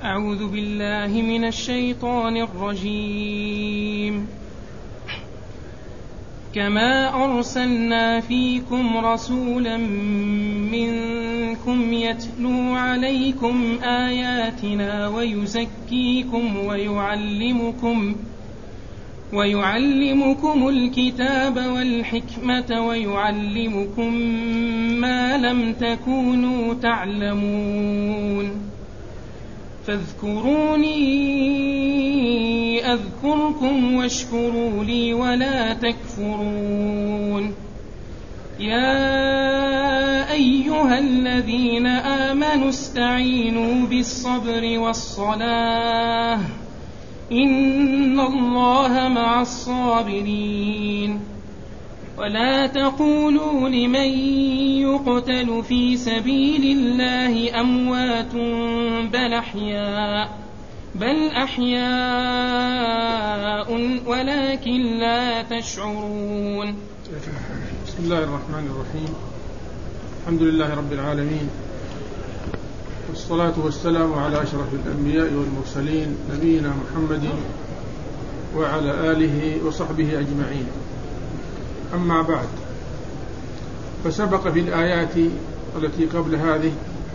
أعوذ بالله من الشيطان الرجيم. كما أرسلنا فيكم رسولا منكم يتلو عليكم آياتنا ويزكيكم ويعلمكم الكتاب والحكمة ويعلمكم ما لم تكونوا تعلمون فاذكروني أذكركم واشكروا لي ولا تكفرون. يا أيها الذين آمنوا استعينوا بالصبر والصلاة إن الله مع الصابرين. ولا تقولوا لمن يقتل في سبيل الله أموات بل أحياء ولكن لا تشعرون. بسم الله الرحمن الرحيم. الحمد لله رب العالمين، والصلاة والسلام على أشرف الأنبياء والمرسلين نبينا محمد وعلى آله وصحبه أجمعين. أما بعد، فسبق في الآيات التي قبل هذه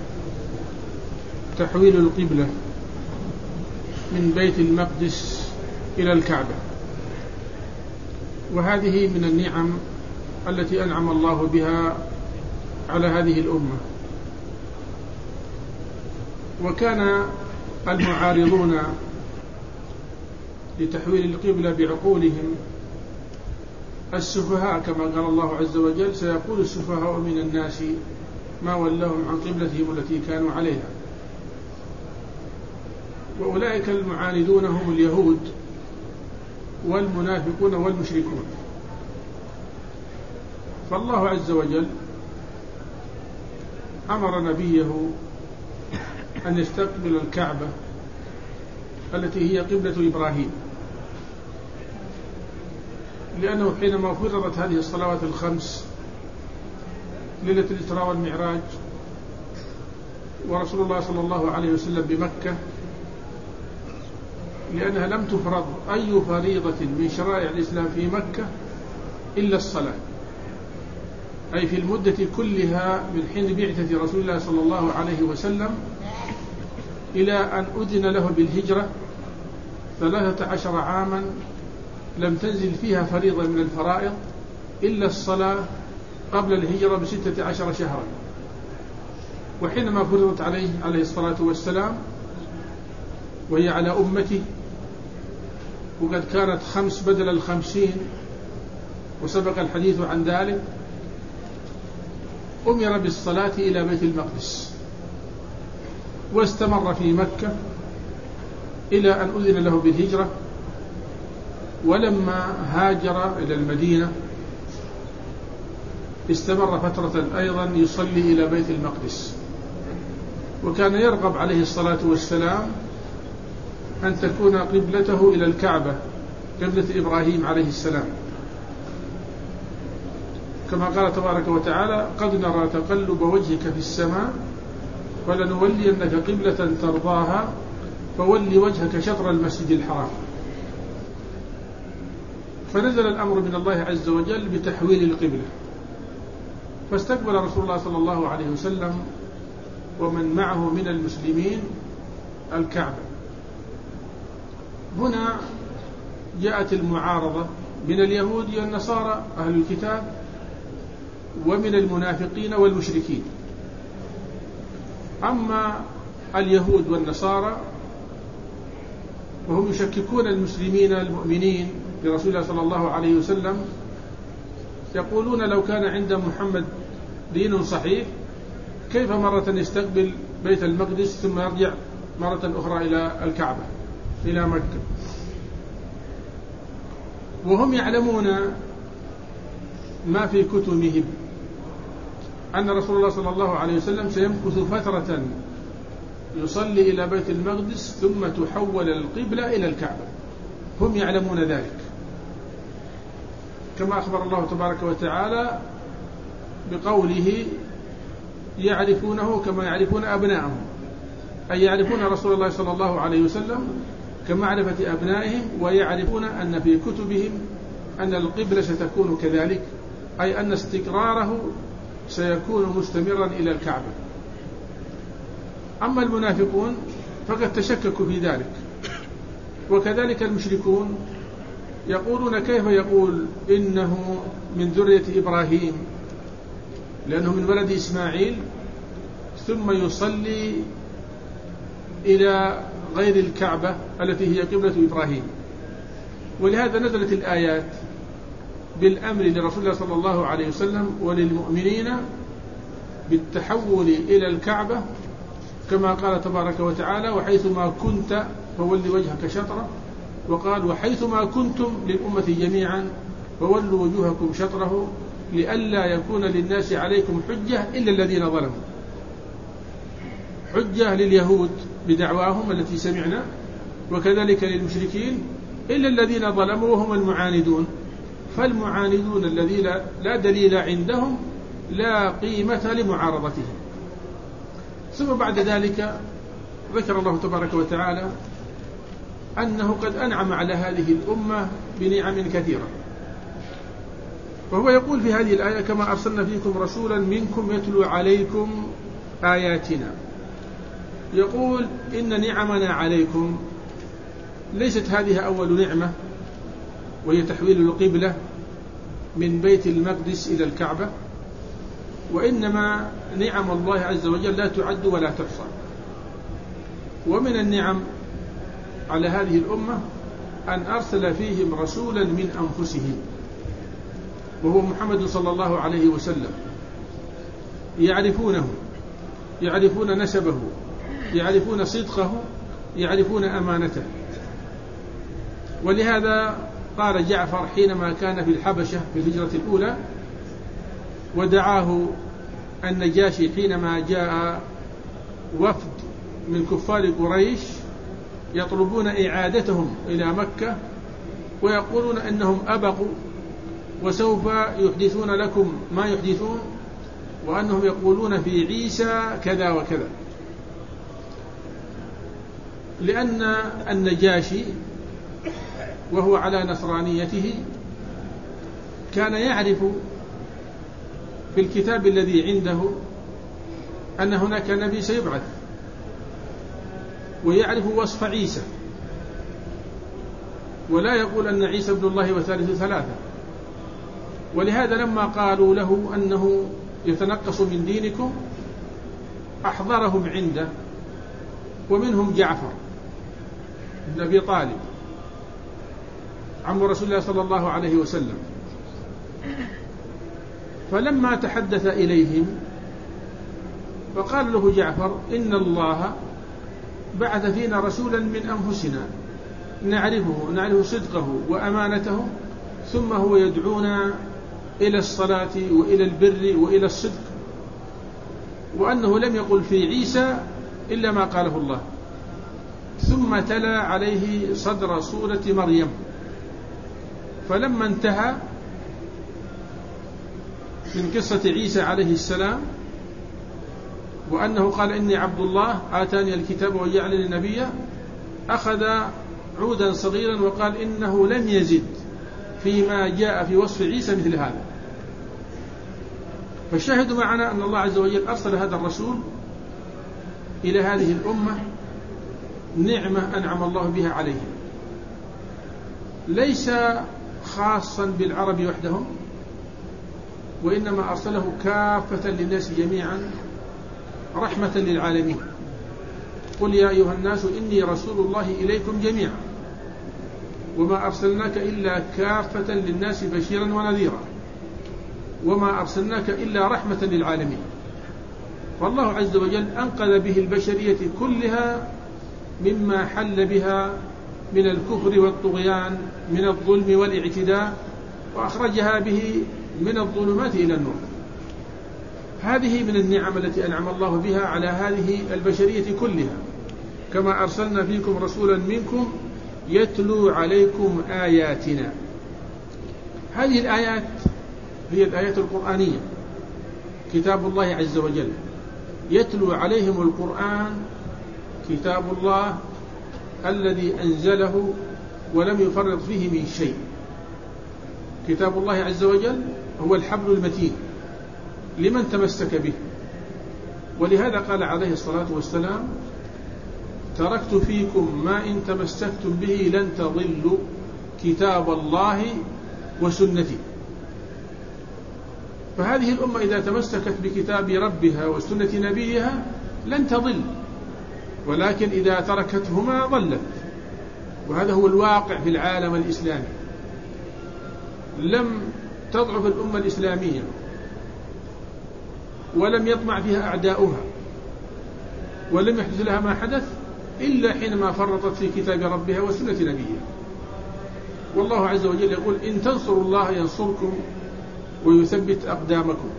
تحويل القبلة من بيت المقدس إلى الكعبة، وهذه من النعم التي أنعم الله بها على هذه الأمة. وكان المعارضون لتحويل القبلة بعقولهم السفهاء، كما قال الله عز وجل: سيقول السفهاء من الناس ما ولاهم عن قبلتهم التي كانوا عليها. وأولئك المعاندون هم اليهود والمنافقون والمشركون. فالله عز وجل أمر نبيه أن يستقبل الكعبة التي هي قبلة إبراهيم، لأنه حينما فرضت هذه الصلوات الخمس ليلة الإسراء والمعراج ورسول الله صلى الله عليه وسلم بمكة، لأنها لم تفرض أي فريضة من شرائع الإسلام في مكة إلا الصلاة، أي في المدة كلها من حين بعثة رسول الله صلى الله عليه وسلم إلى أن أذن له بالهجرة 13 عاما لم تنزل فيها فريضة من الفرائض إلا الصلاة قبل الهجرة ب16 شهرا. وحينما فرضت عليه الصلاة والسلام وهي على أمته، وقد كانت 5 بدل 50 وسبق الحديث عن ذلك، أمر بالصلاة إلى بيت المقدس، واستمر في مكة إلى أن أذن له بالهجرة. ولما هاجر إلى المدينة استمر فترة أيضا يصلي إلى بيت المقدس، وكان يرغب عليه الصلاة والسلام أن تكون قبلته إلى الكعبة، قبلة إبراهيم عليه السلام، كما قال تبارك وتعالى: قد نرى تقلب وجهك في السماء فلنولينك قبلة ترضاها فول وجهك شطر المسجد الحرام. فنزل الأمر من الله عز وجل بتحويل القبلة، فاستقبل رسول الله صلى الله عليه وسلم ومن معه من المسلمين الكعبة. هنا جاءت المعارضة من اليهود والنصارى أهل الكتاب ومن المنافقين والمشركين. أما اليهود والنصارى وهم يشككون المسلمين المؤمنين برسول الله صلى الله عليه وسلم، يقولون: لو كان عند محمد دين صحيح كيف مرة يستقبل بيت المقدس ثم يرجع مرة أخرى إلى الكعبة إلى مكة؟ وهم يعلمون ما في كتبهم أن رسول الله صلى الله عليه وسلم سيمكث فترة يصلي إلى بيت المقدس ثم تحول القبلة إلى الكعبة. هم يعلمون ذلك، كما أخبر الله تبارك وتعالى بقوله: يعرفونه كما يعرفون أبناءهم. أي يعرفون رسول الله صلى الله عليه وسلم كمعرفة أبنائهم، ويعرفون أن في كتبهم أن القبلة ستكون كذلك، أي أن استقراره سيكون مستمرا إلى الكعبة. أما المنافقون فقد تشككوا في ذلك، وكذلك المشركون يقولون كيف يقول إنه من ذرية إبراهيم لأنه من ولد إسماعيل ثم يصلي إلى غير الكعبة التي هي قبلة إبراهيم. ولهذا نزلت الآيات بالأمر لرسول الله صلى الله عليه وسلم وللمؤمنين بالتحول إلى الكعبة، كما قال تبارك وتعالى: وحيثما كنت فول وجهك شطره، وقال: وحيثما كنتم للأمة جميعا فولوا وجوهكم شطره لئلا يكون للناس عليكم حجة إلا الذين ظلموا. حجة لليهود بدعواهم التي سمعنا، وكذلك للمشركين إلا الذين ظلموا وهم المعاندون. فالمعاندون الذين لا دليل عندهم لا قيمة لمعارضتهم. ثم بعد ذلك ذكر الله تبارك وتعالى أنه قد أنعم على هذه الأمة بنعم كثيرة، وهو يقول في هذه الآية: كما أرسلنا فيكم رسولا منكم يتلو عليكم آياتنا. يقول إن نعمنا عليكم ليست هذه أول نعمة وهي تحويل القبلة من بيت المقدس إلى الكعبة، وإنما نعم الله عز وجل لا تعد ولا تحصى. ومن النعم على هذه الأمة أن أرسل فيهم رسولا من أنفسهم وهو محمد صلى الله عليه وسلم، يعرفونه، يعرفون نسبه، يعرفون صدقه، يعرفون أمانته. ولهذا قال جعفر حينما كان في الحبشة في الهجرة الأولى ودعاه النجاشي حينما جاء وفد من كفار قريش يطلبون إعادتهم إلى مكة ويقولون أنهم أبقوا وسوف يحدثون لكم ما يحدثون، وأنهم يقولون في عيسى كذا وكذا، لأن النجاشي وهو على نصرانيته كان يعرف في الكتاب الذي عنده أن هناك نبي سيبعث، ويعرف وصف عيسى، ولا يقول أن عيسى ابن الله وثالث ثلاثة. ولهذا لما قالوا له أنه يتنقص من دينكم أحضرهم عنده، ومنهم جعفر بن أبي طالب عم رسول الله صلى الله عليه وسلم. فلما تحدث إليهم فقال له جعفر: إن الله بعث فينا رسولا من أنفسنا نعرف صدقه وأمانته، ثم هو يدعونا إلى الصلاة وإلى البر وإلى الصدق، وأنه لم يقل في عيسى إلا ما قاله الله. ثم تلا عليه صدر سورة مريم، فلما انتهى من قصة عيسى عليه السلام وأنه قال: إني عبد الله آتاني الكتاب وجعلني نبيا، أخذ عودا صغيرا وقال: إنه لم يزد فيما جاء في وصف عيسى مثل هذا. فالشاهد معنا أن الله عز وجل أرسل هذا الرسول إلى هذه الأمة نعمة أنعم الله بها عليهم، ليس خاصا بالعرب وحدهم، وإنما أرسله كافة للناس جميعا رحمة للعالمين. قل يا أيها الناس إني رسول الله إليكم جميعا وما أرسلناك إلا كافة للناس بشيرا ونذيرا وما أرسلناك إلا رحمة للعالمين. فالله عز وجل أنقذ به البشرية كلها مما حل بها من الكفر والطغيان، من الظلم والاعتداء، وأخرجها به من الظلمات إلى النور. هذه من النعم التي أنعم الله بها على هذه البشرية كلها. كما أرسلنا فيكم رسولا منكم يتلو عليكم آياتنا. هذه الآيات هي الآيات القرآنية، كتاب الله عز وجل يتلو عليهم القرآن كتاب الله الذي أنزله ولم يفرط فيه من شيء. كتاب الله عز وجل هو الحبل المتين لمن تمسك به، ولهذا قال عليه الصلاة والسلام: تركت فيكم ما إن تمسكتم به لن تضلوا كتاب الله وسنتي. فهذه الأمة إذا تمسكت بكتاب ربها وسنة نبيها لن تضل، ولكن إذا تركتهما ضلت. وهذا هو الواقع في العالم الإسلامي. لم تضعف الأمة الإسلامية ولم يطمع فيها أعداؤها ولم يحدث لها ما حدث إلا حينما فرطت في كتاب ربها وسنة نبيها. والله عز وجل يقول: إن تنصروا الله ينصركم ويثبت أقدامكم.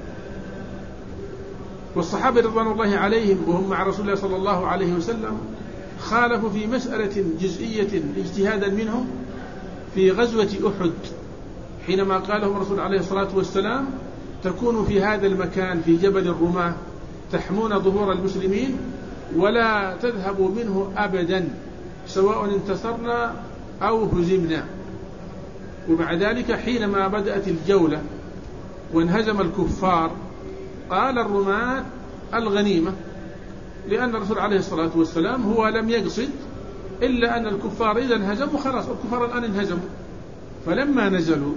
والصحابة رضوان الله عليهم وهم مع رسول الله صلى الله عليه وسلم خالفوا في مسألة جزئية اجتهادا منهم في غزوة أحد، حينما قال لهم الرسول عليه الصلاة والسلام: تكونوا في هذا المكان في جبل الرماة تحمون ظهور المسلمين ولا تذهبوا منه أبدا سواء انتصرنا أو هزمنا. ومع ذلك حينما بدأت الجولة وانهزم الكفار قال الرماة الغنيمة، لأن الرسول عليه الصلاة والسلام هو لم يقصد إلا أن الكفار إذا انهزموا خلاص، الكفار الآن انهزموا. فلما نزلوا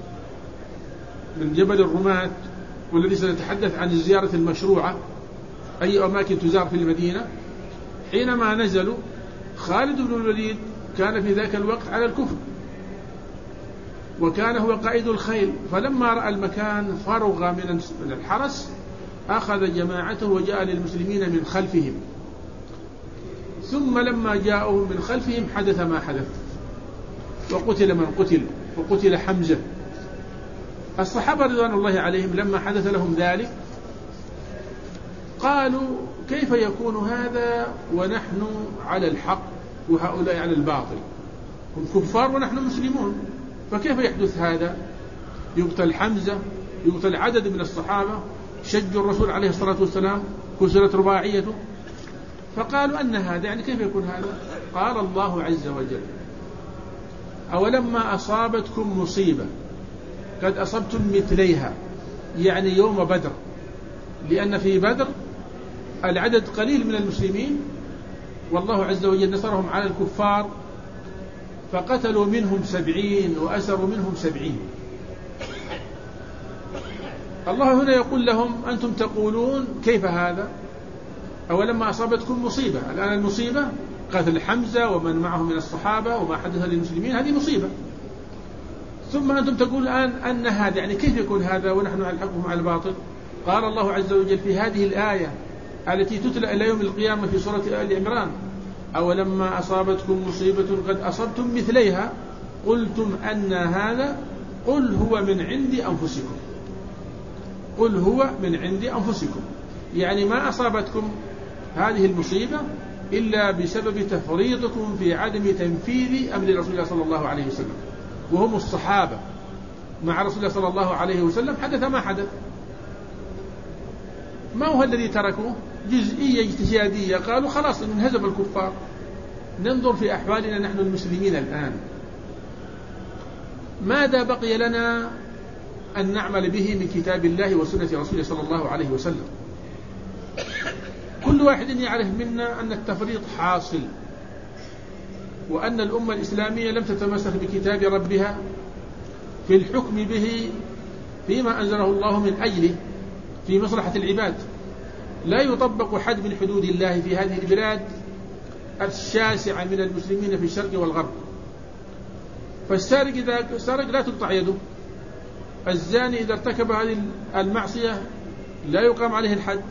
من جبل الرماة، والذي سنتحدث عن الزيارة المشروعة أي أماكن تزار في المدينة، حينما نزلوا خالد بن الوليد كان في ذاك الوقت على الكفر وكان هو قائد الخيل، فلما رأى المكان فرغ من الحرس أخذ جماعته وجاء للمسلمين من خلفهم. ثم لما جاءوا من خلفهم حدث ما حدث وقتل من قتل وقتل حمزة. الصحابة رضوان الله عليهم لما حدث لهم ذلك قالوا: كيف يكون هذا ونحن على الحق وهؤلاء على الباطل؟ هم كفار ونحن مسلمون، فكيف يحدث هذا؟ يقتل حمزة، يقتل عدد من الصحابة، شجوا الرسول عليه الصلاة والسلام، كسرت رباعيته. فقالوا: أن هذا يعني كيف يكون هذا؟ قال الله عز وجل: أولما أصابتكم مصيبة قد أصبتم مثليها، يعني يوم بدر، لأن في بدر العدد قليل من المسلمين والله عز وجل نصرهم على الكفار فقتلوا منهم 70 وأسروا منهم 70. الله هنا يقول لهم: أنتم تقولون كيف هذا؟ أولما أصابتكم مصيبة، الآن المصيبة قتل حمزة ومن معه من الصحابة وما حدث للمسلمين، هذه مصيبة. ثم أنتم تقول الآن أن هذا يعني كيف يكون هذا ونحن على الحق وهم على الباطل؟ قال الله عز وجل في هذه الآية التي تتلى إلى يوم القيامة في سورة آل عمران: أولما أصابتكم مصيبة قد أصبتم مثليها قلتم أن هذا قل هو من عند أنفسكم. قل هو من عند أنفسكم، يعني ما أصابتكم هذه المصيبة إلا بسبب تفريطكم في عدم تنفيذ أمر رسول الله صلى الله عليه وسلم، وهم الصحابة مع رسول الله صلى الله عليه وسلم حدث ما حدث. ما هو الذي تركوه؟ جزئية اجتهادية، قالوا خلاص انهزم الكفار، ننظر في أحوالنا نحن المسلمين الآن، ماذا بقي لنا أن نعمل به من كتاب الله وسنة رسوله صلى الله عليه وسلم؟ كل واحد يعرف منا أن التفريط حاصل، وأن الأمة الإسلامية لم تتمسك بكتاب ربها في الحكم به فيما أنزله الله من أجله في مصلحة العباد. لا يطبق حد من حدود الله في هذه البلاد الشاسعة من المسلمين في الشرق والغرب. فالسارق إذا سرق لا تقطع يده، الزاني إذا ارتكب هذه المعصية لا يقام عليه الحد،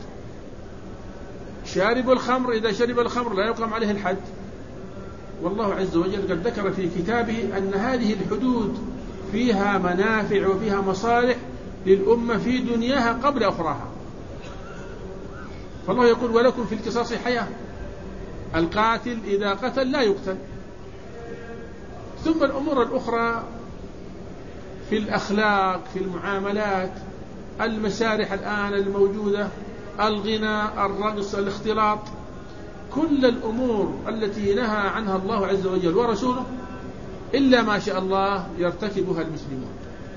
شارب الخمر إذا شرب الخمر لا يقام عليه الحد. والله عز وجل قد ذكر في كتابه أن هذه الحدود فيها منافع وفيها مصالح للأمة في دنياها قبل أخراها. فالله يقول: ولكم في القصاص حياة، القاتل إذا قتل لا يقتل. ثم الأمور الأخرى في الأخلاق، في المعاملات، المسارح الآن الموجودة، الغناء، الرقص، الاختلاط، كل الأمور التي نهى عنها الله عز وجل ورسوله إلا ما شاء الله يرتكبها المسلمون.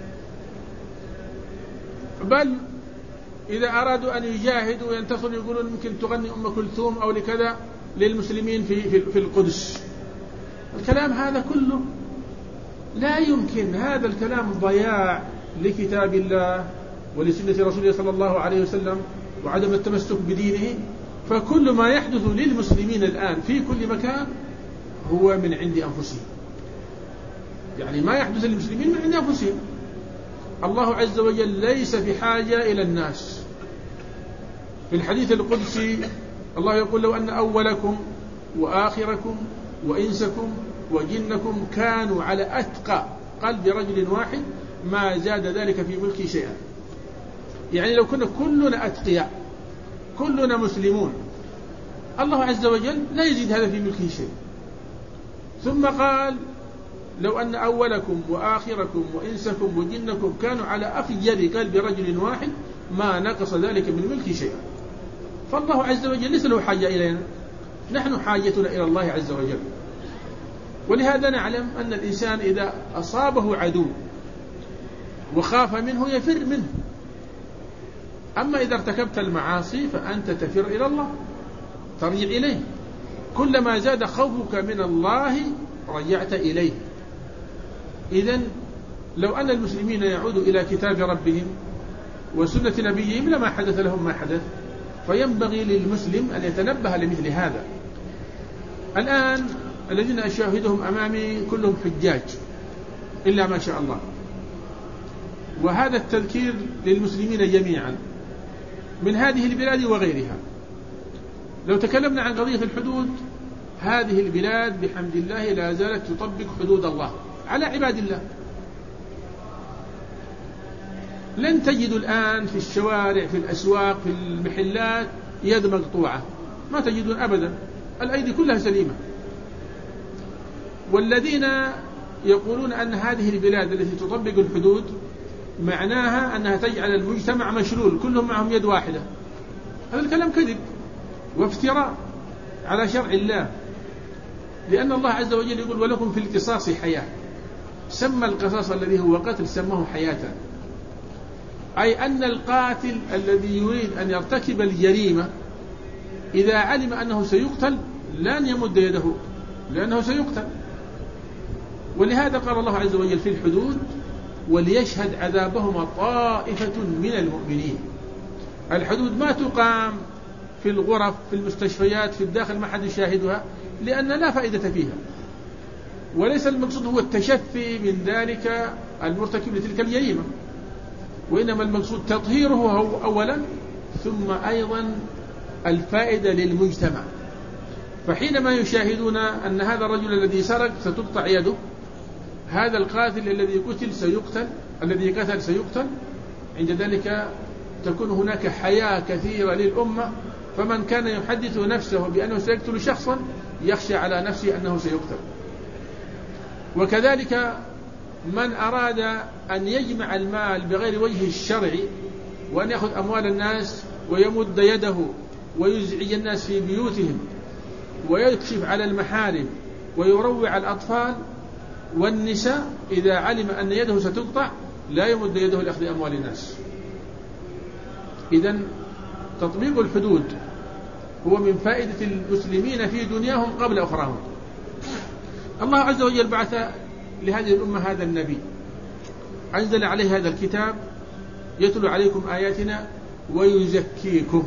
بل إذا أرادوا أن يجاهدوا وينتصروا يقولون ممكن تغني أم كلثوم أو لكذا للمسلمين في القدس. الكلام هذا كله لا يمكن، هذا الكلام ضياع لكتاب الله ولسنة رسوله صلى الله عليه وسلم وعدم التمسك بدينه. فكل ما يحدث للمسلمين الآن في كل مكان هو من عند أنفسهم، يعني ما يحدث للمسلمين من عند أنفسهم. الله عز وجل ليس في حاجة إلى الناس. في الحديث القدسي الله يقول: لو أن أولكم وآخركم وإنسكم وجنكم كانوا على أتقى قلب رجل واحد ما زاد ذلك في ملكي شيئا. يعني لو كنا كلنا أتقياء كلنا مسلمون الله عز وجل لا يزيد هذا في ملكه شيء. ثم قال: لو أن أولكم وآخركم وإنسكم وجنكم كانوا على أفجر قلب رجل واحد ما نقص ذلك من ملكي شيئا. فالله عز وجل ليس له حاجة إلينا، نحن حاجتنا إلى الله عز وجل. ولهذا نعلم أن الإنسان إذا أصابه عدو وخاف منه يفر منه. أما إذا ارتكبت المعاصي فأنت تفر إلى الله، ترجع إليه. كلما زاد خوفك من الله رجعت إليه. إذن لو أن المسلمين يعودوا إلى كتاب ربهم وسنة نبيهم لما حدث لهم ما حدث. فينبغي للمسلم أن يتنبه لمثل هذا. الآن الذين أشاهدهم أمامي كلهم حجاج إلا ما شاء الله، وهذا التذكير للمسلمين جميعا من هذه البلاد وغيرها. لو تكلمنا عن قضية الحدود، هذه البلاد بحمد الله لا زالت تطبق حدود الله على عباد الله. لن تجد الآن في الشوارع في الأسواق في المحلات يد مقطوعة، ما تجدون أبدا، الأيدي كلها سليمة. والذين يقولون أن هذه البلاد التي تطبق الحدود معناها أنها تجعل المجتمع مشلول كلهم معهم يد واحدة، هذا الكلام كذب وافتراء على شرع الله. لأن الله عز وجل يقول: ولكم في القصاص حياة. سمى القصاص الذي هو قتل سماه حياة، أي أن القاتل الذي يريد أن يرتكب الجريمة إذا علم أنه سيقتل لن يمد يده لأنه سيقتل. ولهذا قال الله عز وجل في الحدود: وليشهد عذابهما طائفة من المؤمنين. الحدود ما تقام في الغرف في المستشفيات في الداخل ما حد يشاهدها، لأن لا فائدة فيها. وليس المقصود هو التشفي من ذلك المرتكب لتلك الجريمة، وإنما المقصود تطهيره أولا ثم أيضا الفائدة للمجتمع. فحينما يشاهدون أن هذا الرجل الذي سرق ستقطع يده، هذا القاتل الذي قتل سيقتل، الذي قتل سيقتل، عند ذلك تكون هناك حياة كثيرة للأمة. فمن كان يحدث نفسه بأنه سيقتل شخصا يخشى على نفسه أنه سيقتل. وكذلك من أراد أن يجمع المال بغير وجه الشرع وأن يأخذ أموال الناس ويمد يده ويزعج الناس في بيوتهم ويكشف على المحارم ويروع الأطفال والنساء، إذا علم أن يده ستقطع لا يمد يده لأخذ أموال الناس. إذن تطبيق الحدود هو من فائدة المسلمين في دنياهم قبل أخراهم. الله عز وجل بعث لهذه الأمة هذا النبي، أنزل عليه هذا الكتاب يتلو عليكم آياتنا ويزكيكم.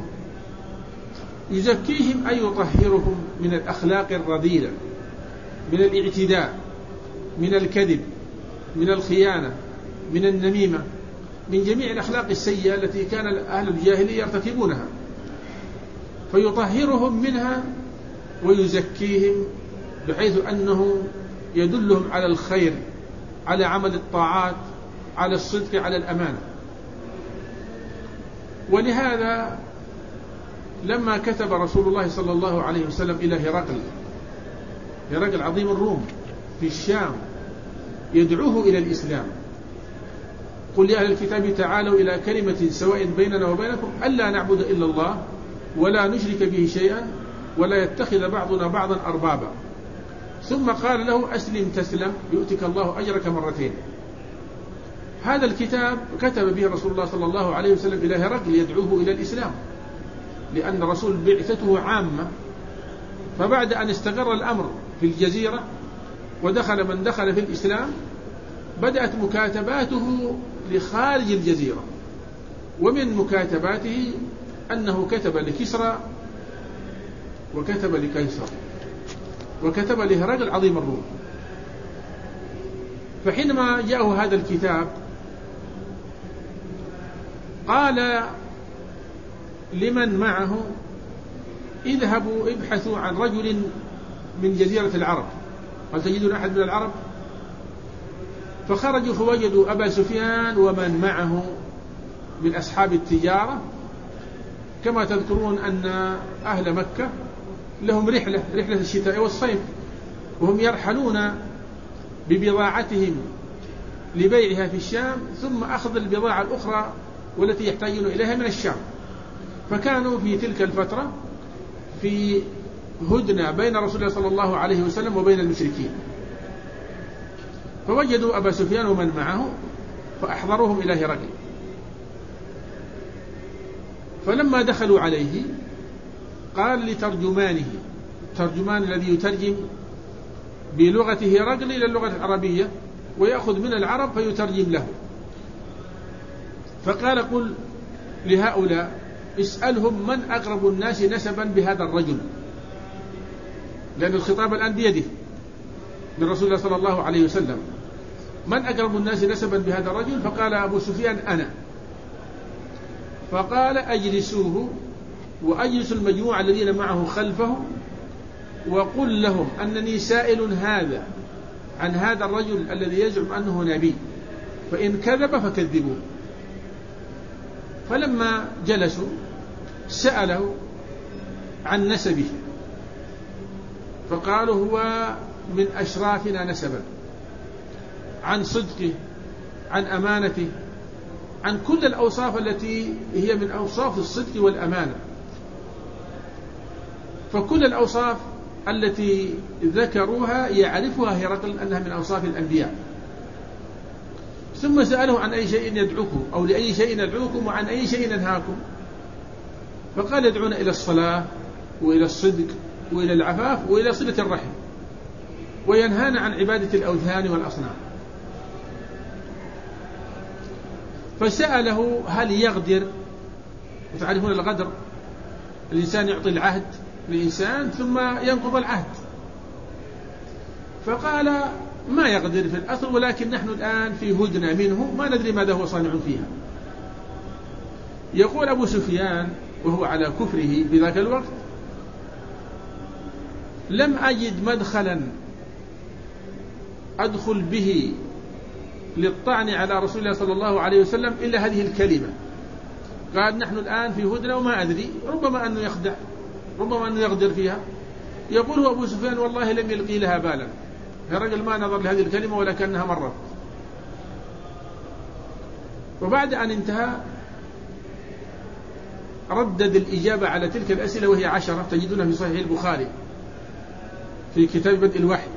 يزكيهم أي يطهرهم من الأخلاق الرذيلة، من الاعتداء، من الكذب، من الخيانة، من النميمة، من جميع الأخلاق السيئة التي كان أهل الجاهلية يرتكبونها. فيطهرهم منها ويزكيهم بحيث أنه يدلهم على الخير، على عمل الطاعات، على الصدق، على الأمانة. ولهذا لما كتب رسول الله صلى الله عليه وسلم إلى هرقل عظيم الروم في الشام يدعوه إلى الإسلام: قل يا أهل الكتاب تعالوا إلى كلمة سواء بيننا وبينكم ألا نعبد إلا الله ولا نشرك به شيئا ولا يتخذ بعضنا بعضا أربابا. ثم قال له أسلم تسلم يؤتك الله أجرك مرتين. هذا الكتاب كتب به رسول الله صلى الله عليه وسلم إلى هرقل يدعوه إلى الإسلام، لأن الرسول بعثته عامة. فبعد أن استقر الأمر في الجزيرة ودخل من دخل في الإسلام، بدأت مكاتباته لخارج الجزيرة. ومن مكاتباته أنه كتب لكسرى وكتب لقيصر وكتب لهرقل عظيم الروم. فحينما جاءه هذا الكتاب قال لمن معه اذهبوا ابحثوا عن رجل من جزيرة العرب، هل تجدون أحد من العرب؟ فخرجوا فوجدوا أبا سفيان ومن معه من أصحاب التجارة. كما تذكرون أن أهل مكة لهم رحلة الشتاء والصيف، وهم يرحلون ببضاعتهم لبيعها في الشام ثم أخذ البضاعة الأخرى والتي يحتاجون إليها من الشام. فكانوا في تلك الفترة في هدنة بين رسول الله صلى الله عليه وسلم وبين المشركين، فوجدوا أبا سفيان ومن معه فأحضروهم إلى هرقل. فلما دخلوا عليه قال لترجمانه، الترجمان الذي يترجم بلغة هرقل إلى اللغة العربية ويأخذ من العرب فيترجم له، فقال قل لهؤلاء اسألهم من أقرب الناس نسبا بهذا الرجل، لأن الخطاب الآن بيده من رسول الله صلى الله عليه وسلم، من أقرب الناس نسبا بهذا الرجل؟ فقال أبو سفيان أنا. فقال أجلسوه وأجلس المجموعة الذين معه خلفه وقل لهم أنني سائل هذا عن هذا الرجل الذي يزعم أنه نبي، فإن كذب فكذبوه. فلما جلسوا سأله عن نسبه، فقالوا هو من أشرافنا نسبا، عن صدقه، عن أمانته، عن كل الأوصاف التي هي من أوصاف الصدق والأمانة. فكل الأوصاف التي ذكروها يعرفها هرقل أنها من أوصاف الأنبياء. ثم سأله عن أي شيء يدعوكم أو لأي شيء ندعوكم وعن أي شيء ننهاكم؟ فقال يدعون إلى الصلاة وإلى الصدق وإلى العفاف وإلى صلة الرحم، وينهانا عن عبادة الأوثان والأصنام. فسأله هل يغدر؟ وتعرفون الغدر، الإنسان يعطي العهد للإنسان ثم ينقض العهد. فقال ما يغدر في الأصل، ولكن نحن الآن في هدنة منه ما ندري ماذا هو صانع فيها. يقول أبو سفيان وهو على كفره بذاك الوقت لم أجد مدخلا أدخل به للطعن على رسول الله صلى الله عليه وسلم إلا هذه الكلمة. قال نحن الآن في هدنة وما أدري، ربما أنه يخدع، ربما أنه يغدر فيها. يقول هو أبو سفيان والله لم يلقي لها بالا، الرجل ما نظر لهذه الكلمة ولا كأنها مرت. وبعد أن انتهى ردد الإجابة على تلك الأسئلة وهي 10 تجدونها في صحيح البخاري في كتاب بدء الوحي.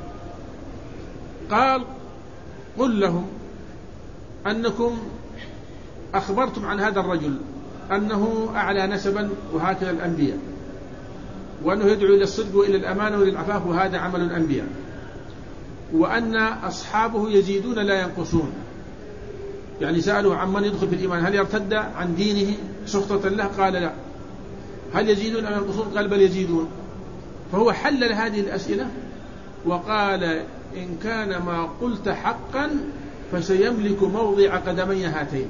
قال قل لهم أنكم أخبرتم عن هذا الرجل أنه أعلى نسبا وهكذا الأنبياء، وأنه يدعو إلى الصدق وإلى الأمانة والعفاف وهذا عمل الأنبياء، وأن أصحابه يزيدون لا ينقصون. يعني سألوا عمن يدخل في الإيمان هل يرتد عن دينه سخطة له؟ قال لا. هل يزيدون أم ينقصون؟ قال بل يزيدون. فهو حلل هذه الأسئلة وقال إن كان ما قلت حقا فسيملك موضع قدمي هاتين،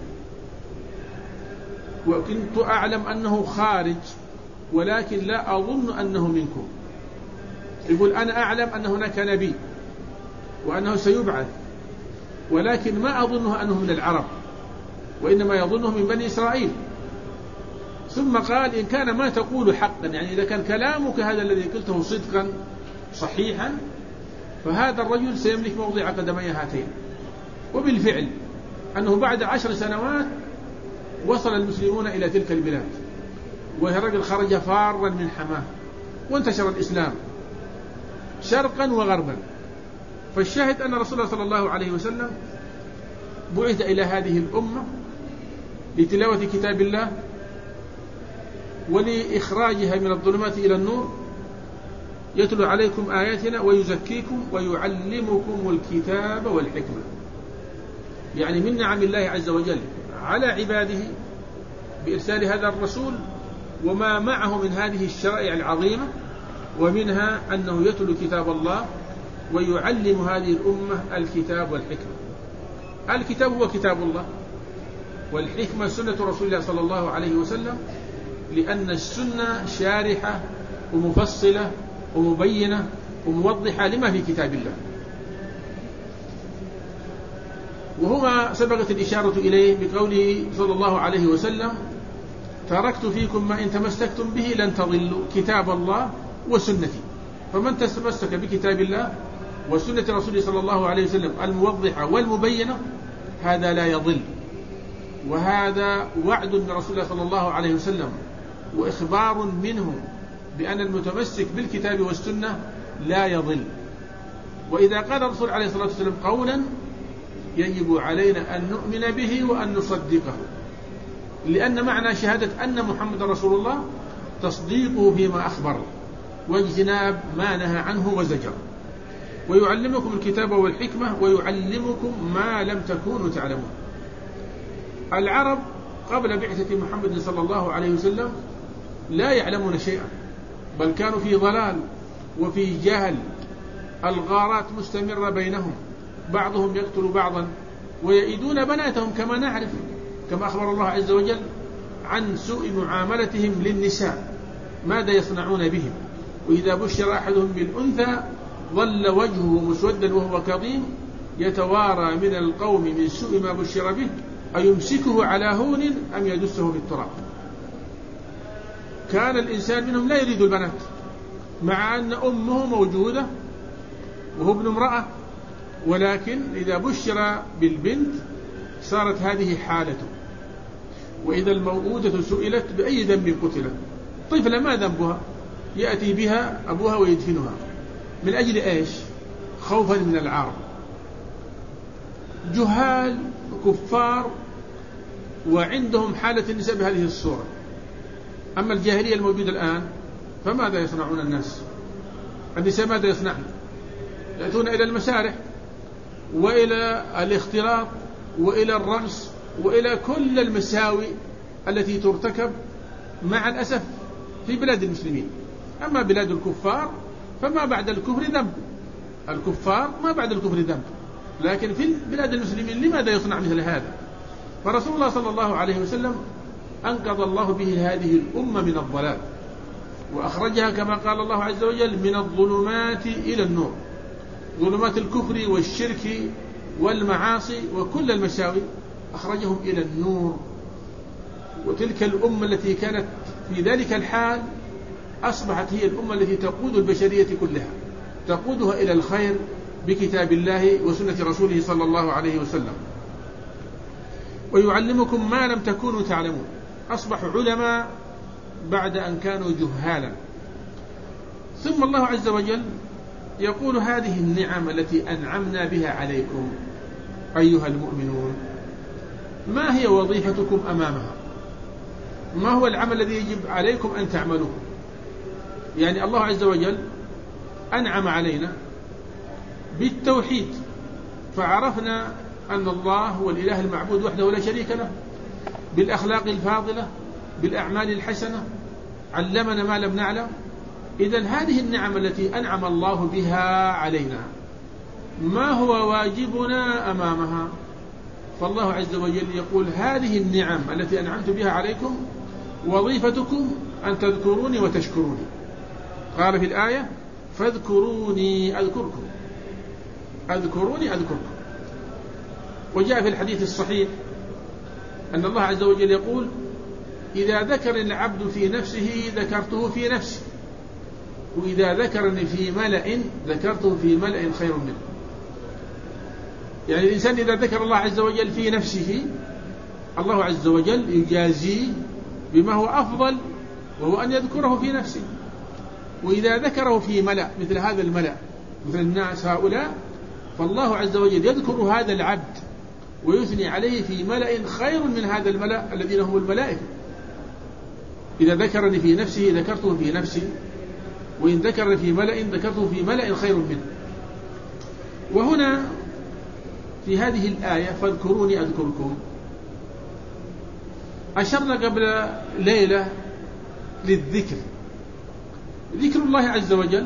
وكنت أعلم أنه خارج ولكن لا أظن أنه منكم. يقول أنا أعلم أن هناك نبي وأنه سيبعث، ولكن ما أظنه أنه من العرب، وإنما يظنه من بني إسرائيل. ثم قال إن كان ما تقول حقا، يعني إذا كان كلامك هذا الذي قلته صدقا صحيحا فهذا الرجل سيملك موضع قدمي هاتين. وبالفعل أنه بعد 10 سنوات وصل المسلمون إلى تلك البلاد، وهرقل خرج فارا من حماه وانتشر الإسلام شرقا وغربا. فالشاهد أن رسول الله صلى الله عليه وسلم بعث إلى هذه الأمة لتلاوة كتاب الله ولإخراجها من الظلمات إلى النور، يتلو عليكم آياتنا ويزكيكم ويعلمكم الكتاب والحكمة. يعني من نعم الله عز وجل على عباده بإرسال هذا الرسول وما معه من هذه الشرائع العظيمة، ومنها أنه يتلو كتاب الله ويعلم هذه الأمة الكتاب والحكمة. الكتاب هو كتاب الله، والحكمة سنة رسول الله صلى الله عليه وسلم، لأن السنة شارحة ومفصلة ومبينة وموضحة لما في كتاب الله. وهما سبقت الإشارة إليه بقوله صلى الله عليه وسلم: تركت فيكم ما إن تمسكتم به لن تضلوا، كتاب الله وسنتي. فمن تمسك بكتاب الله وسنة رسوله صلى الله عليه وسلم الموضحة والمبينة هذا لا يضل. وهذا وعد من رسول الله صلى الله عليه وسلم وإخبار منه بأن المتمسك بالكتاب والسنة لا يضل. وإذا قال الرسول عليه الصلاة والسلام قولا يجب علينا أن نؤمن به وأن نصدقه، لأن معنى شهادة أن محمد رسول الله تصديقه فيما أخبر واجتناب ما نهى عنه وزجر. ويعلمكم الكتاب والحكمة ويعلمكم ما لم تكونوا تعلمون. العرب قبل بعثة محمد صلى الله عليه وسلم لا يعلمون شيئا، بل كانوا في ضلال وفي جهل، الغارات مستمرة بينهم، بعضهم يقتل بعضا ويئدون بناتهم كما نعرف، كما أخبر الله عز وجل عن سوء معاملتهم للنساء، ماذا يصنعون بهم. وإذا بشر أحدهم بالأنثى ظل وجهه مسودا وهو كظيم يتوارى من القوم من سوء ما بشر به أيمسكه على هون أم يدسه بالتراب. كان الإنسان منهم لا يريد البنات، مع أن أمه موجودة وهو ابن امرأة، ولكن إذا بشر بالبنت صارت هذه حالته. وإذا الموءودة سئلت بأي ذنب قتلت، طفلة ما ذنبها؟ يأتي بها أبوها ويدفنها. من أجل إيش؟ خوفا من العار. جهال كفار وعندهم حالة النساء بهذه الصورة. أما الجاهلية الموجودة الآن فماذا يصنعون الناس؟ النساء ماذا يصنعن؟ يأتون إلى المسارح وإلى الاختلاط وإلى الرقص وإلى كل المساوئ التي ترتكب مع الأسف في بلاد المسلمين. أما بلاد الكفار فما بعد الكفر ذنب، الكفار ما بعد الكفر ذنب، لكن في بلاد المسلمين لماذا يصنع مثل هذا؟ فرسول الله صلى الله عليه وسلم أنقذ الله به هذه الأمة من الضلال وأخرجها كما قال الله عز وجل من الظلمات إلى النور، ظلمات الكفر والشرك والمعاصي وكل المساوئ أخرجهم إلى النور. وتلك الأمة التي كانت في ذلك الحال أصبحت هي الأمة التي تقود البشرية كلها، تقودها إلى الخير بكتاب الله وسنة رسوله صلى الله عليه وسلم. ويعلمكم ما لم تكونوا تعلمون، أصبحوا علماء بعد أن كانوا جهالا. ثم الله عز وجل يقول: هذه النعم التي أنعمنا بها عليكم أيها المؤمنون، ما هي وظيفتكم أمامها؟ ما هو العمل الذي يجب عليكم أن تعملوه؟ يعني الله عز وجل أنعم علينا بالتوحيد، فعرفنا أن الله هو الإله المعبود وحده لا شريك له، بالأخلاق الفاضلة، بالأعمال الحسنة، علمنا ما لم نعلم. إذن هذه النعم التي أنعم الله بها علينا ما هو واجبنا أمامها؟ فالله عز وجل يقول: هذه النعم التي أنعمت بها عليكم وظيفتكم أن تذكروني وتشكروني. قال في الآية: فاذكروني أذكركم، أذكروني أذكركم. وجاء في الحديث الصحيح أن الله عز وجل يقول: إذا ذكر العبد في نفسه ذكرته في نفسي، وإذا ذكرني في ملأ ذكرته في ملأ خير منه. يعني الإنسان إذا ذكر الله عز وجل في نفسه الله عز وجل يجازيه بما هو أفضل، وهو أن يذكره في نفسه. وإذا ذكره في ملأ مثل هذا الملأ مثل الناس هؤلاء، فالله عز وجل يذكر هذا العبد ويثني عليه في ملأ خير من هذا الملأ الذين هم الملائكة. إذا ذكرني في نفسه ذكرته في نفسي، وإن ذكرني في ملأ ذكرته في ملأ خير منه. وهنا في هذه الآية فاذكروني أذكركم، أشرنا قبل ليلة للذكر، ذكر الله عز وجل،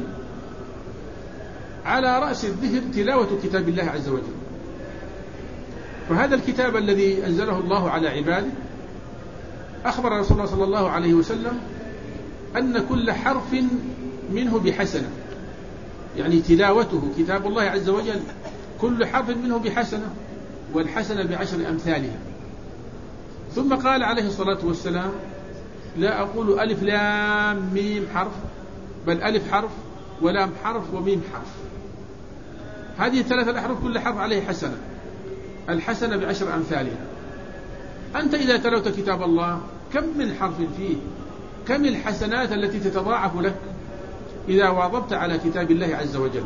على رأس الذكر تلاوة كتاب الله عز وجل. فهذا الكتاب الذي أنزله الله على عباده، أخبر رسول الله صلى الله عليه وسلم أن كل حرف منه بحسنة، يعني تلاوته كتاب الله عز وجل كل حرف منه بحسنة، والحسنة بعشر أمثالها. ثم قال عليه الصلاة والسلام: لا أقول ألف لام ميم حرف، بل ألف حرف ولام حرف وميم حرف. هذه الثلاثة الأحرف كل حرف عليه حسنة، الحسنة بعشر أمثالها. أنت إذا تلوت كتاب الله كم من حرف فيه، كم الحسنات التي تتضاعف لك إذا واظبت على كتاب الله عز وجل.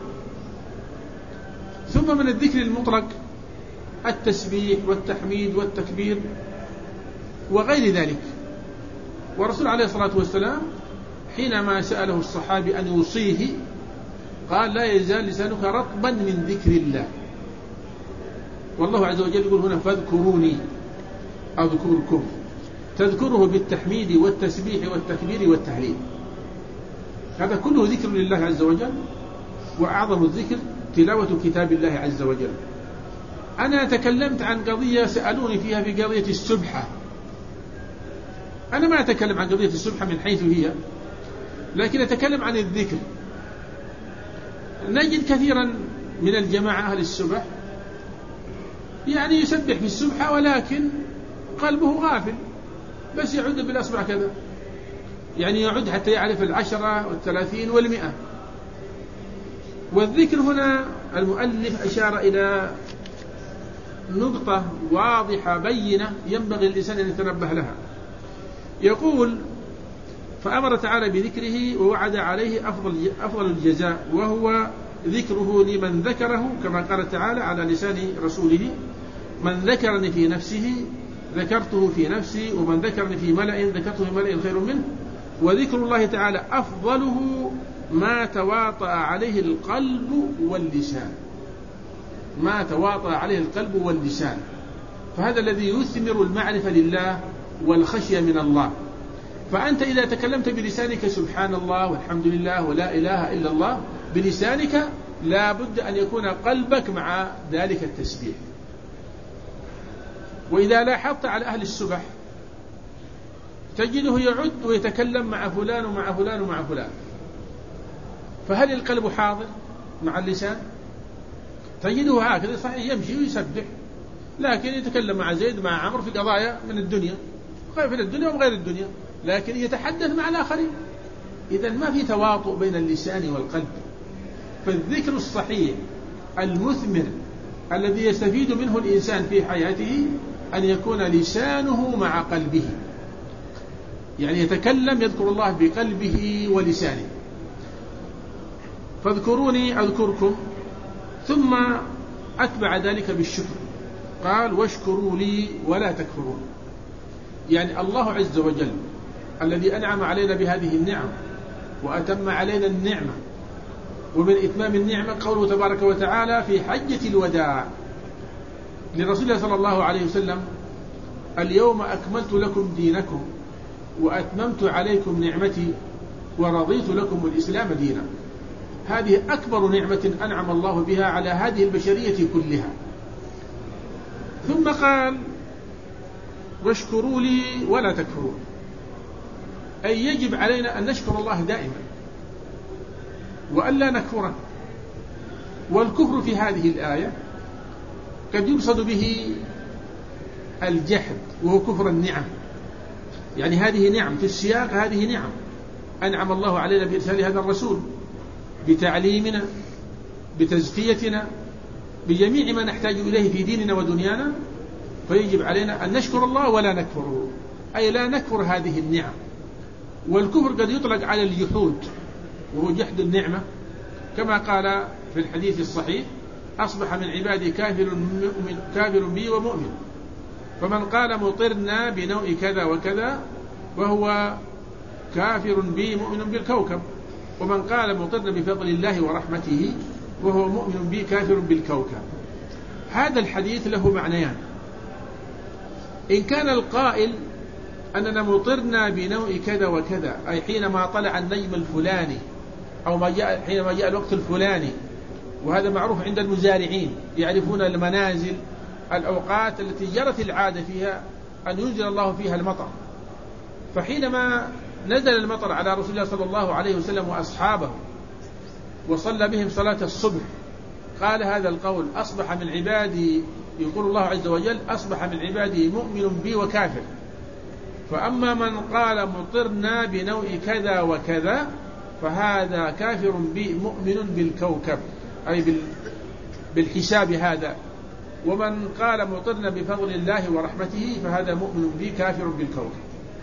ثم من الذكر المطلق التسبيح والتحميد والتكبير وغير ذلك. والرسول عليه الصلاة والسلام حينما سأله الصحابي أن يوصيه قال: لا يزال لسانك رطبا من ذكر الله. والله عز وجل يقول هنا: فاذكروني أذكركم، تذكره بالتحميد والتسبيح والتكبير والتهليل. هذا كله ذكر لله عز وجل، وأعظم الذكر تلاوة كتاب الله عز وجل. أنا تكلمت عن قضية سألوني فيها في قضية السبحة. أنا ما أتكلم عن قضية السبحة من حيث هي، لكن أتكلم عن الذكر. نجد كثيرا من الجماعة أهل السبح يعني يسبح في السبحة ولكن قلبه غافل، بس يعد بالأصبع كذا، يعني يعد حتى يعرف 10 و30 و100. والذكر هنا المؤلف أشار إلى نقطة واضحة بينة ينبغي الإنسان أن يتنبه لها. يقول: فأمر تعالى بذكره ووعد عليه أفضل الجزاء، وهو ذكره لمن ذكره، كما قال تعالى على لسان رسوله: من ذكرني في نفسه ذكرته في نفسي، ومن ذكرني في ملأ ذكرته في ملأ خير منه. وذكر الله تعالى أفضله ما تواطأ عليه القلب واللسان، ما تواطأ عليه القلب واللسان. فهذا الذي يثمر المعرفة لله والخشية من الله. فأنت إذا تكلمت بلسانك سبحان الله والحمد لله ولا إله إلا الله بلسانك، لا بد أن يكون قلبك مع ذلك التسبيح. وإذا لاحظت على أهل السبح تجده يعد ويتكلم مع فلان ومع فلان ومع فلان، فهل القلب حاضر مع اللسان؟ تجده هكذا صحيح يمشي ويسبح، لكن يتكلم مع زيد مع عمرو في قضايا من الدنيا، خير في الدنيا وغير الدنيا، لكن يتحدث مع الآخرين. إذن ما في تواطؤ بين اللسان والقلب. فالذكر الصحيح المثمر الذي يستفيد منه الإنسان في حياته أن يكون لسانه مع قلبه، يعني يتكلم يذكر الله بقلبه ولسانه. فاذكروني أذكركم، ثم أتبع ذلك بالشكر، قال: واشكروا لي ولا تكفرون. يعني الله عز وجل الذي أنعم علينا بهذه النعم وأتم علينا النعمة، ومن إتمام النعمة قوله تبارك وتعالى في حجة الوداع لرسول الله صلى الله عليه وسلم: اليوم أكملت لكم دينكم وأتممت عليكم نعمتي ورضيت لكم الإسلام دينا. هذه أكبر نعمة أنعم الله بها على هذه البشرية كلها. ثم قال: واشكروا لي ولا تكفرون، أي يجب علينا أن نشكر الله دائما وألا نكفره. والكفر في هذه الآية قد يقصد به الجحد، وهو كفر النعم. يعني هذه نعم في السياق، هذه نعم أنعم الله علينا بإرسال هذا الرسول، بتعليمنا، بتزكيتنا، بجميع ما نحتاج إليه في ديننا ودنيانا. فيجب علينا أن نشكر الله ولا نكفره، أي لا نكفر هذه النعم. والكفر قد يطلق على الجحود، وهو جحد النعمة، كما قال في الحديث الصحيح: أصبح من عبادي كافر بي ومؤمن. فمن قال مطرنا بنوع كذا وكذا وهو كافر بي مؤمن بالكوكب، ومن قال مطرنا بفضل الله ورحمته وهو مؤمن بي كافر بالكوكب. هذا الحديث له معنيان: إن كان القائل أننا مطرنا بنوع كذا وكذا، أي حينما طلع النجم الفلاني أو حينما جاء الوقت الفلاني، وهذا معروف عند المزارعين، يعرفون المنازل، الأوقات التي جرت العادة فيها أن ينزل الله فيها المطر. فحينما نزل المطر على رسول الله صلى الله عليه وسلم وأصحابه وصلى بهم صلاة الصبح، قال هذا القول: أصبح من عبادي، يقول الله عز وجل: أصبح من عبادي مؤمن بي وكافر. فأما من قال مطرنا بنوع كذا وكذا فهذا كافر بي مؤمن بالكوكب، أي بالحساب هذا. ومن قال مطرنا بفضل الله ورحمته فهذا مؤمن بي كافر بالكوكب.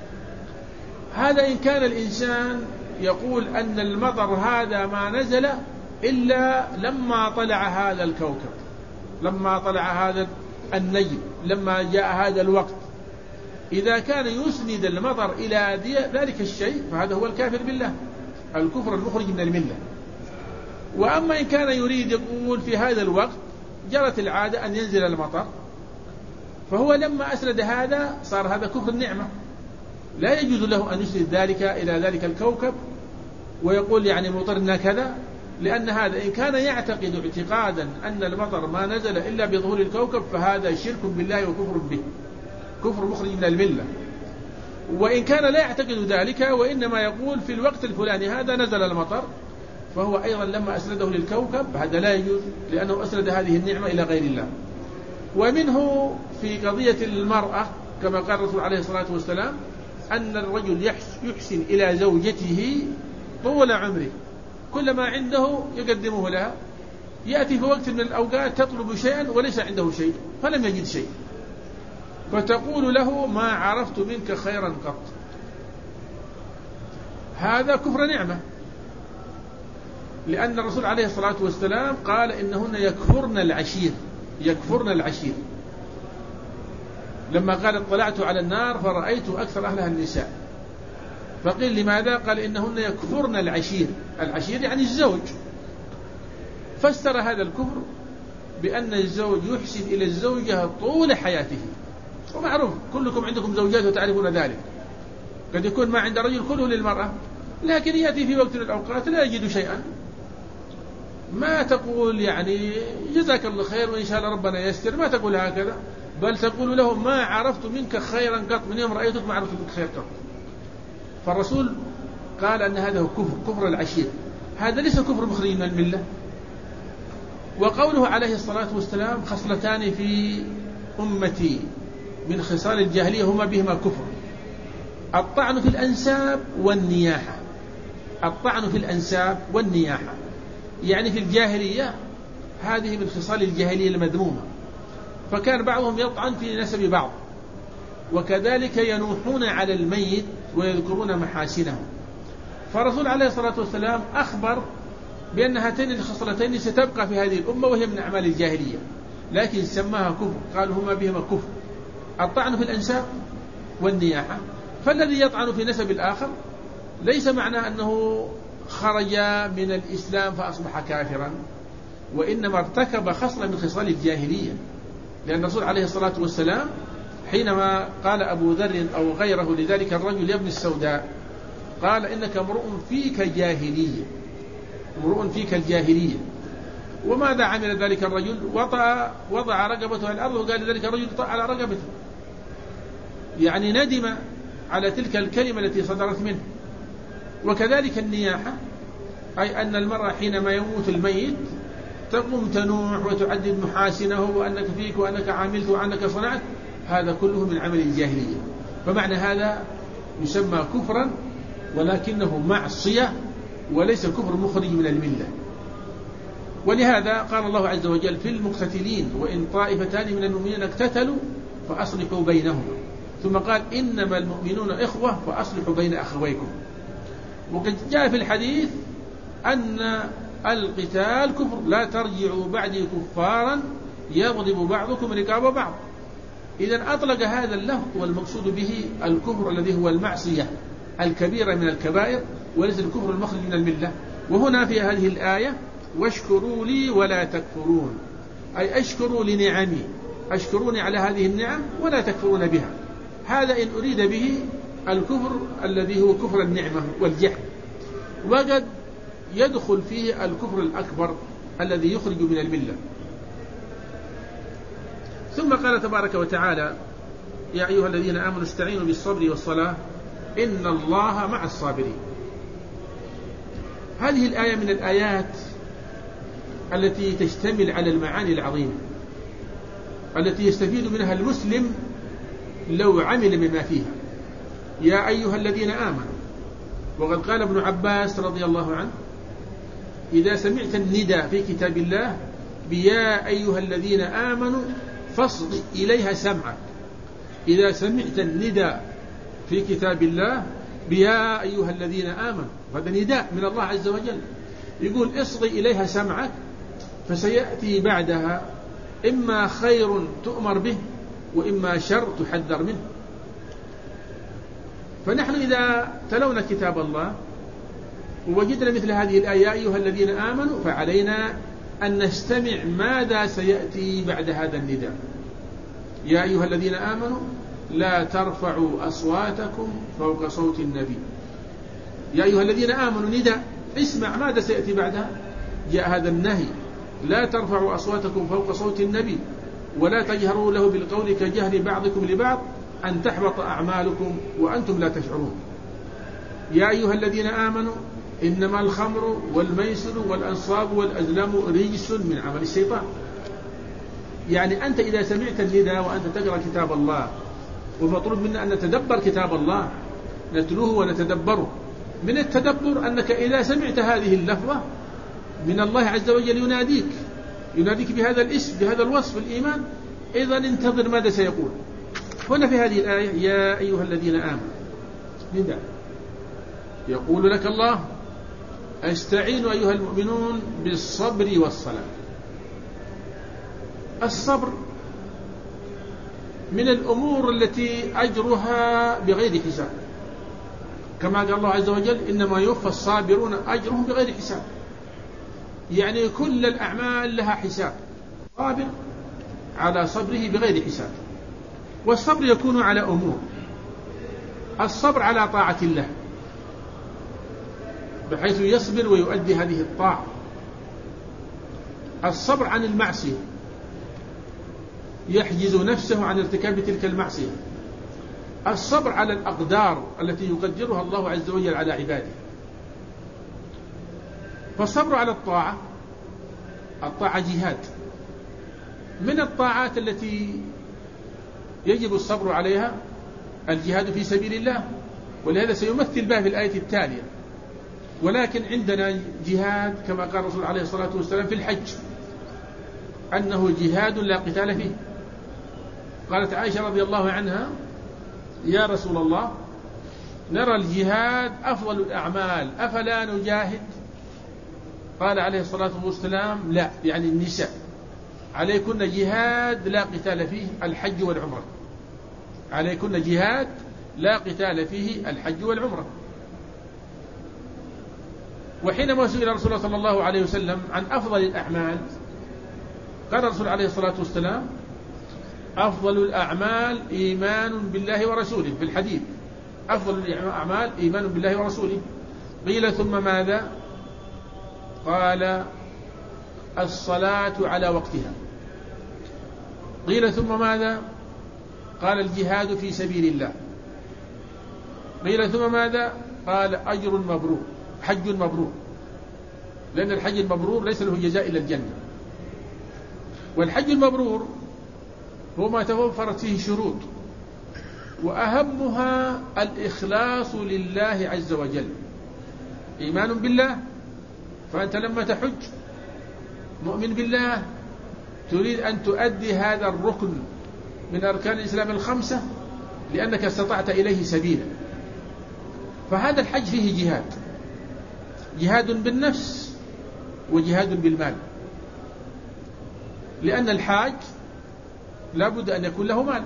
هذا إن كان الإنسان يقول أن المطر هذا ما نزل إلا لما طلع هذا الكوكب، لما طلع هذا النجم، لما جاء هذا الوقت. إذا كان يسند المطر إلى ذلك الشيء فهذا هو الكافر بالله، الكفر المخرج من الملة. وأما إن كان يريد يقول في هذا الوقت جرت العادة أن ينزل المطر، فهو لما أسند هذا صار هذا كفر النعمة، لا يجوز له أن يسند ذلك إلى ذلك الكوكب ويقول يعني مطرنا كذا، لأن هذا إن كان يعتقد اعتقادا أن المطر ما نزل إلا بظهور الكوكب فهذا شرك بالله وكفر به، كفر مخرج من الملة. وإن كان لا يعتقد ذلك وإنما يقول في الوقت الفلاني هذا نزل المطر، فهو أيضا لما أسنده للكوكب هذا لا يجوز، لأنه أسند هذه النعمة إلى غير الله. ومنه في قضية المرأة كما قال الرسول عليه الصلاة والسلام: أن الرجل يحسن إلى زوجته طول عمره، كل ما عنده يقدمه لها، يأتي في وقت من الأوقات تطلب شيئا وليس عنده شيء فلم يجد شيء، فتقول له: ما عرفت منك خيرا قط. هذا كفر نعمة، لأن الرسول عليه الصلاة والسلام قال: إنهن يكفرن العشير، يكفرن العشير. لما قال: اطلعت على النار فرأيت أكثر أهلها النساء، فقيل: لماذا؟ قال: إنهن يكفرن العشير، العشير يعني الزوج. فسر هذا الكفر بأن الزوج يحسن إلى الزوجة طول حياته، ومعروف كلكم عندكم زوجات وتعرفون ذلك، قد يكون ما عند رجل كله للمرأة، لكن يأتي في وقت من الأوقات لا يجد شيئا، ما تقول يعني جزاك الله خير وإن شاء الله ربنا يستر، ما تقول هكذا، بل تقول له: ما عرفت منك خيرا قط، من يوم رأيتك ما عرفت منك خير قط. فالرسول قال أن هذا هو كفر العشير، هذا ليس كفر مخرج من الملة. وقوله عليه الصلاة والسلام: خصلتان في أمتي من خصال الجاهلية هما بهما كفر: الطعن في الأنساب والنياحة. الطعن في الأنساب والنياحة يعني في الجاهلية، هذه من خصال الجاهلية المذمومة، فكان بعضهم يطعن في نسب بعض، وكذلك ينوحون على الميت ويذكرون محاسنه. فالرسول عليه الصلاة والسلام أخبر بأن هاتين الخصلتين ستبقى في هذه الأمة وهي من أعمال الجاهلية، لكن سماها كفر، قالوا هما بهما كفر: الطعن في الأنساب والنياحة. فالذي يطعن في نسب الآخر ليس معناه أنه خرج من الإسلام فأصبح كافرا، وإنما ارتكب خصلة من خصال الجاهلية، لأن الرسول عليه الصلاة والسلام حينما قال أبو ذر أو غيره لذلك الرجل يا ابن السوداء، قال: إنك امرؤ فيك جاهلية، امرؤ فيك الجاهلية. وماذا عمل ذلك الرجل؟ وضع رقبته على الأرض، وقال لذلك الرجل: طأ على رقبته، يعني ندم على تلك الكلمة التي صدرت منه. وكذلك النياحة، أي أن المرأة حينما يموت الميت تقوم تنوح وتعدد محاسنه وأنك فيك وأنك عملت وأنك صنعت، هذا كله من عمل الجاهلية. فمعنى هذا يسمى كفرا، ولكنه معصية وليس كفر مخرج من الملة. ولهذا قال الله عز وجل في المقتتلين: وإن طائفتان من المؤمنين اقتتلوا فأصلحوا بينهما، ثم قال: إنما المؤمنون إخوة فأصلحوا بين أخويكم. وقد جاء في الحديث أن القتال كفر، لا ترجعوا بعدي كفارا يضرب بعضكم رقاب بعض. إذن أطلق هذا اللفظ والمقصود به الكفر الذي هو المعصية الكبيرة من الكبائر، وليس الكفر المخرج من الملة. وهنا في هذه الآية واشكروا لي ولا تكفرون، أي أشكروا لنعمي، أشكروني على هذه النعم ولا تكفرون بها. هذا إن أريد به الكفر الذي هو كفر النعمة والجحد، وقد يدخل فيه الكفر الأكبر الذي يخرج من الملة. ثم قال تبارك وتعالى يا أيها الذين آمنوا استعينوا بالصبر والصلاة إن الله مع الصابرين. هذه الآية من الآيات التي تشتمل على المعاني العظيمة التي يستفيد منها المسلم لو عمل مما فيها. يا أيها الذين آمنوا، وقد قال ابن عباس رضي الله عنه إذا سمعت النداء في كتاب الله بيا أيها الذين آمنوا فاصغ إليها سمعك. إذا سمعت النداء في كتاب الله بيا أيها الذين آمنوا، هذا نداء من الله عز وجل، يقول اصغ إليها سمعك، فسيأتي بعدها إما خير تؤمر به وإما شر تحذر منه. فنحن إذا تلونا كتاب الله ووجدنا مثل هذه الآية يا أيها الذين آمنوا، فعلينا أن نستمع ماذا سيأتي بعد هذا النداء. يا أيها الذين آمنوا لا ترفعوا أصواتكم فوق صوت النبي. يا أيها الذين آمنوا نداء، اسمع ماذا سيأتي بعدها. جاء هذا النهي لا ترفعوا أصواتكم فوق صوت النبي ولا تجهروا له بالقول كجهر بعضكم لبعض أن تحبط أعمالكم وأنتم لا تشعرون. يا أيها الذين آمنوا إنما الخمر والميسر والأنصاب والأزلام رجس من عمل الشيطان. يعني أنت إذا سمعت النداء وأنت تقرأ كتاب الله، ومطلوب منا أن نتدبر كتاب الله، نتلوه ونتدبره. من التدبر أنك إذا سمعت هذه اللفظة من الله عز وجل يناديك بهذا الاسم بهذا الوصف الإيمان، إذا انتظر ماذا سيقول. هنا في هذه الآية يا أيها الذين آمنوا نداء، يقول لك الله استعينوا أيها المؤمنون بالصبر والصلاة. الصبر من الأمور التي أجرها بغير حساب، كما قال الله عز وجل إنما يوفى الصابرون أجرهم بغير حساب. يعني كل الأعمال لها حساب، صابر على صبره بغير حساب. والصبر يكون على أمور: الصبر على طاعة الله بحيث يصبر ويؤدي هذه الطاعة، الصبر عن المعصية يحجز نفسه عن ارتكاب تلك المعصية، الصبر على الأقدار التي يقدرها الله عز وجل على عباده. فالصبر على الطاعة جهاد، من الطاعات التي يجب الصبر عليها الجهاد في سبيل الله، ولهذا سيمثل بها في الآية التالية. ولكن عندنا جهاد كما قال الرسول عليه الصلاة والسلام في الحج أنه جهاد لا قتال فيه. قالت عائشة رضي الله عنها يا رسول الله نرى الجهاد أفضل الأعمال أفلا نجاهد؟ قال عليه الصلاة والسلام لا، يعني النساء عليكن جهاد لا قتال فيه الحج والعمرة، عليكن جهاد لا قتال فيه الحج والعمرة. وحينما سئل رسول الله صلى الله عليه وسلم عن أفضل الأعمال قال الرسول عليه الصلاة والسلام أفضل الأعمال إيمان بالله ورسوله، في الحديث أفضل الأعمال إيمان بالله ورسوله. قيل ثم ماذا؟ قال الصلاة على وقتها. قيل ثم ماذا؟ قال الجهاد في سبيل الله. قيل ثم ماذا؟ قال أجر مبرور، حج مبرور، لأن الحج المبرور ليس له جزاء إلا الجنة. والحج المبرور هو ما توفرت فيه شروط، وأهمها الإخلاص لله عز وجل، إيمان بالله. فأنت لما تحج مؤمن بالله تريد أن تؤدي هذا الركن من أركان الإسلام الخمسة لأنك استطعت إليه سبيلا، فهذا الحج فيه جهاد. جهاد بالنفس وجهاد بالمال، لأن الحاج لا بد أن يكون له مال،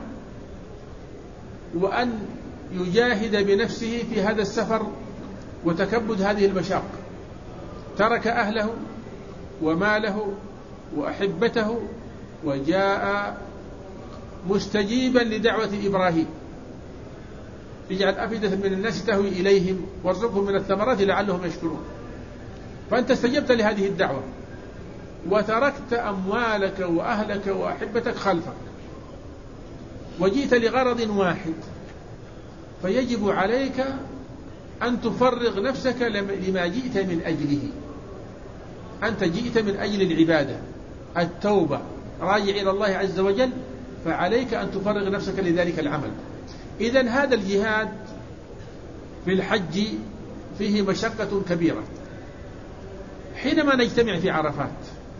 وأن يجاهد بنفسه في هذا السفر وتكبد هذه المشاق، ترك أهله وماله وأحبته وجاء مستجيبا لدعوة إبراهيم، اجعل أفئدة من الناس تهوي إليهم وارزقهم من الثمرات لعلهم يشكرون. فأنت استجبت لهذه الدعوة وتركت أموالك وأهلك وأحبتك خلفك وجئت لغرض واحد، فيجب عليك أن تفرغ نفسك لما جئت من أجله. أنت جئت من أجل العبادة، التوبة، راجع إلى الله عز وجل، فعليك أن تفرغ نفسك لذلك العمل. إذن هذا الجهاد في الحج فيه مشقة كبيرة. حينما نجتمع في عرفات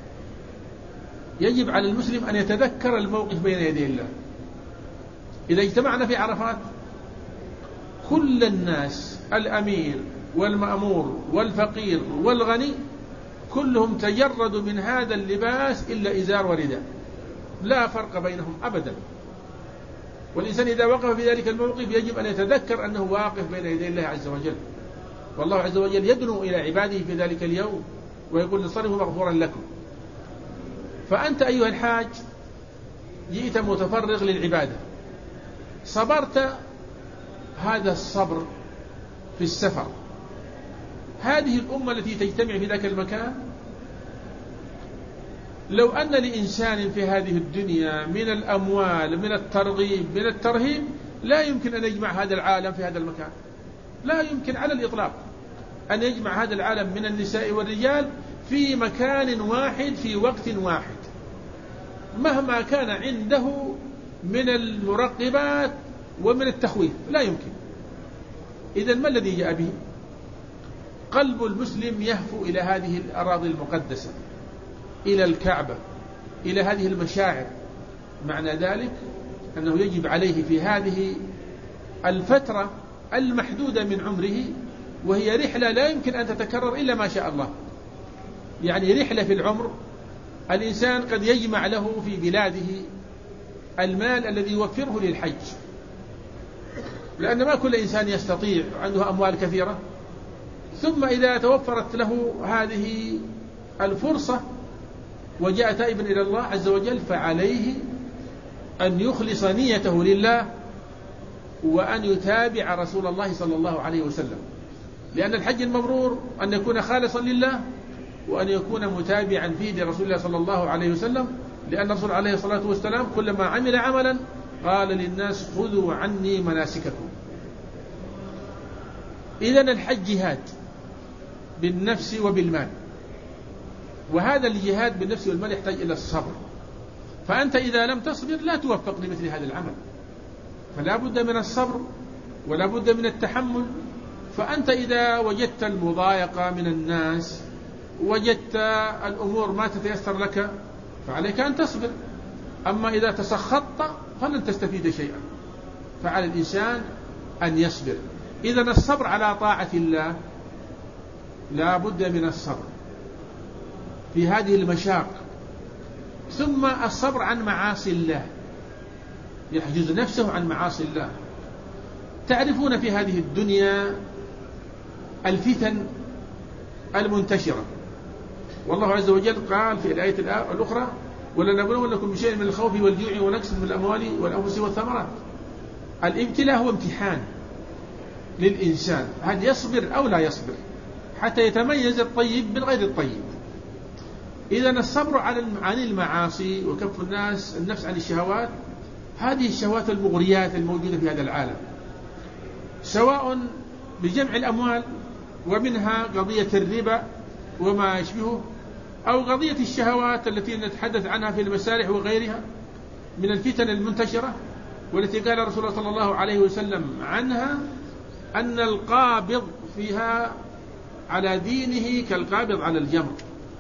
يجب على المسلم أن يتذكر الموقف بين يدي الله. إذا اجتمعنا في عرفات كل الناس، الأمير والمأمور والفقير والغني، كلهم تجردوا من هذا اللباس إلا إزار ورداء، لا فرق بينهم أبدا. والإنسان إذا وقف في ذلك الموقف يجب أن يتذكر أنه واقف بين يدي الله عز وجل، والله عز وجل يدنو إلى عباده في ذلك اليوم ويقول انصرفوا مغفورا لكم. فأنت أيها الحاج جئت متفرغ للعبادة، صبرت هذا الصبر في السفر. هذه الأمة التي تجتمع في ذاك المكان، لو أن لإنسان في هذه الدنيا من الأموال، من الترغيب، من الترهيب، لا يمكن أن يجمع هذا العالم في هذا المكان، لا يمكن على الإطلاق أن يجمع هذا العالم من النساء والرجال في مكان واحد في وقت واحد، مهما كان عنده من المرقبات ومن التخويف، لا يمكن. إذن ما الذي جاء به؟ قلب المسلم يهفو إلى هذه الأراضي المقدسة، إلى الكعبة، إلى هذه المشاعر. معنى ذلك أنه يجب عليه في هذه الفترة المحدودة من عمره، وهي رحلة لا يمكن أن تتكرر إلا ما شاء الله، يعني رحلة في العمر. الإنسان قد يجمع له في بلاده المال الذي يوفره للحج، لأن ما كل إنسان يستطيع عنده أموال كثيرة. ثم إذا توفرت له هذه الفرصة وجاء تائبا إلى الله عز وجل، فعليه أن يخلص نيته لله وأن يتابع رسول الله صلى الله عليه وسلم، لأن الحج المبرور أن يكون خالصا لله وأن يكون متابعا فيه لرسول الله صلى الله عليه وسلم، لأن الرسول عليه الصلاة والسلام كلما عمل عملا قال للناس خذوا عني مناسككم. إذن الحج جهاد بالنفس وبالمال، وهذا الجهاد بالنفس والمال يحتاج إلى الصبر. فأنت إذا لم تصبر لا توفق لمثل هذا العمل، فلا بد من الصبر ولا بد من التحمل. فأنت إذا وجدت المضايقة من الناس، وجدت الأمور ما تتيسر لك، فعليك أن تصبر. أما إذا تسخطت فلن تستفيد شيئا، فعلى الإنسان أن يصبر. إذن الصبر على طاعة الله لا بد من الصبر في هذه المشاق، ثم الصبر عن معاصي الله، يحجز نفسه عن معاصي الله. تعرفون في هذه الدنيا الفتن المنتشرة، والله عز وجل قال في الآية الأخرى ولنبلونكم بشيء من الخوف والجوع ونقص من الأموال والأنفس والثمرات. الابتلاء هو امتحان للإنسان، هل يصبر أو لا يصبر حتى يتميز الطيب بالغير الطيب. إذن الصبر عن المعاصي وكف النفس عن الشهوات، هذه الشهوات المغريات الموجودة في هذا العالم، سواء بجمع الأموال ومنها قضية الربا وما يشبهه، أو قضية الشهوات التي نتحدث عنها في المسارح وغيرها من الفتن المنتشرة، والتي قال رسول الله صلى الله عليه وسلم عنها أن القابض فيها على دينه كالقابض على الجمر.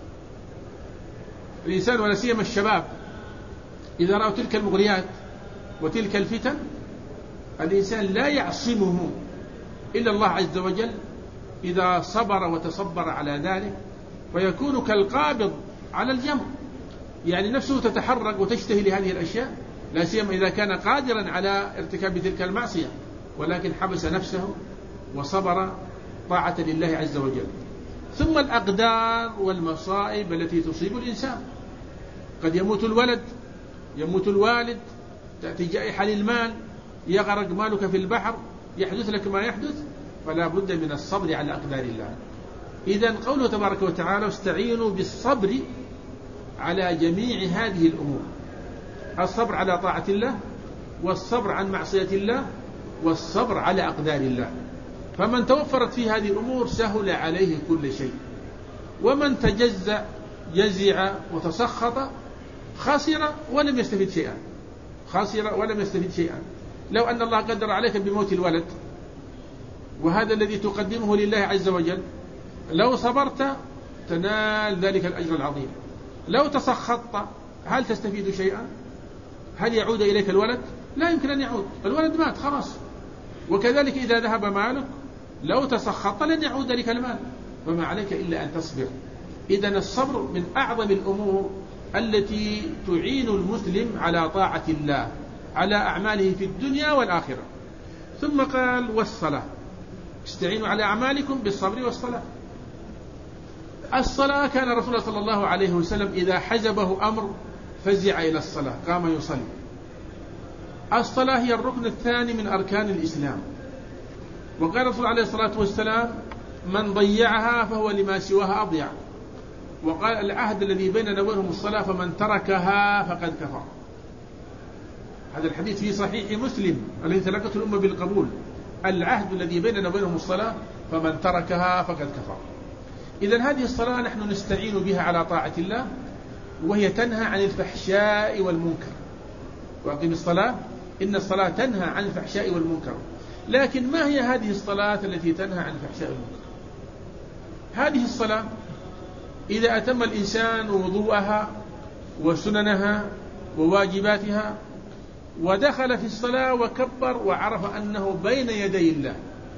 الإنسان ولا سيما الشباب إذا رأوا تلك المغريات وتلك الفتن، الإنسان لا يعصمه إلا الله عز وجل، إذا صبر وتصبر على ذلك فيكون كالقابض على الجمر، يعني نفسه تتحرك وتشتهي لهذه الأشياء، لا سيما إذا كان قادرا على ارتكاب تلك المعصية، ولكن حبس نفسه وصبر طاعة لله عز وجل. ثم الأقدار والمصائب التي تصيب الإنسان، قد يموت الولد، يموت الوالد، تأتي جائحة للمال، يغرق مالك في البحر، يحدث لك ما يحدث، فلا بد من الصبر على أقدار الله. إذن قوله تبارك وتعالى واستعينوا بالصبر على جميع هذه الأمور، الصبر على طاعة الله، والصبر عن معصية الله، والصبر على أقدار الله. فمن توفرت في هذه الأمور سهل عليه كل شيء، ومن تجزأ جزع وتسخط خسر ولم يستفيد شيئا، خسر ولم يستفيد شيئا. لو أن الله قدر عليك بموت الولد، وهذا الذي تقدمه لله عز وجل، لو صبرت تنال ذلك الأجر العظيم. لو تسخطت هل تستفيد شيئا؟ هل يعود إليك الولد؟ لا يمكن أن يعود، الولد مات خلاص. وكذلك إذا ذهب مالك لو تسخطت لن يعود لك المال، فما عليك إلا أن تصبر. إذن الصبر من أعظم الأمور التي تعين المسلم على طاعة الله، على أعماله في الدنيا والآخرة. ثم قال والصلاة، استعينوا على أعمالكم بالصبر والصلاة. الصلاة كان رسول الله صلى الله عليه وسلم إذا حزبه أمر فزع إلى الصلاة، قام يصلي. الصلاة هي الركن الثاني من أركان الإسلام، وقال الرسول عليه الصلاة والسلام من ضيعها فهو لما سواها أضيع. وقال العهد الذي بيننا وبينهم الصلاة فمن تركها فقد كفر. هذا الحديث في صحيح مسلم الذي تلقته الأمة بالقبول، العهد الذي بيننا وبينهم الصلاة فمن تركها فقد كفر. إذن هذه الصلاة نحن نستعين بها على طاعة الله، وهي تنهى عن الفحشاء والمنكر. وأقم الصلاة إن الصلاة تنهى عن الفحشاء والمنكر. لكن ما هي هذه الصلاة التي تنهى عن الفحشاء والمنكر؟ هذه الصلاة إذا أتم الإنسان وضوءها وسننها وواجباتها ودخل في الصلاة وكبر وعرف أنه بين يدي الله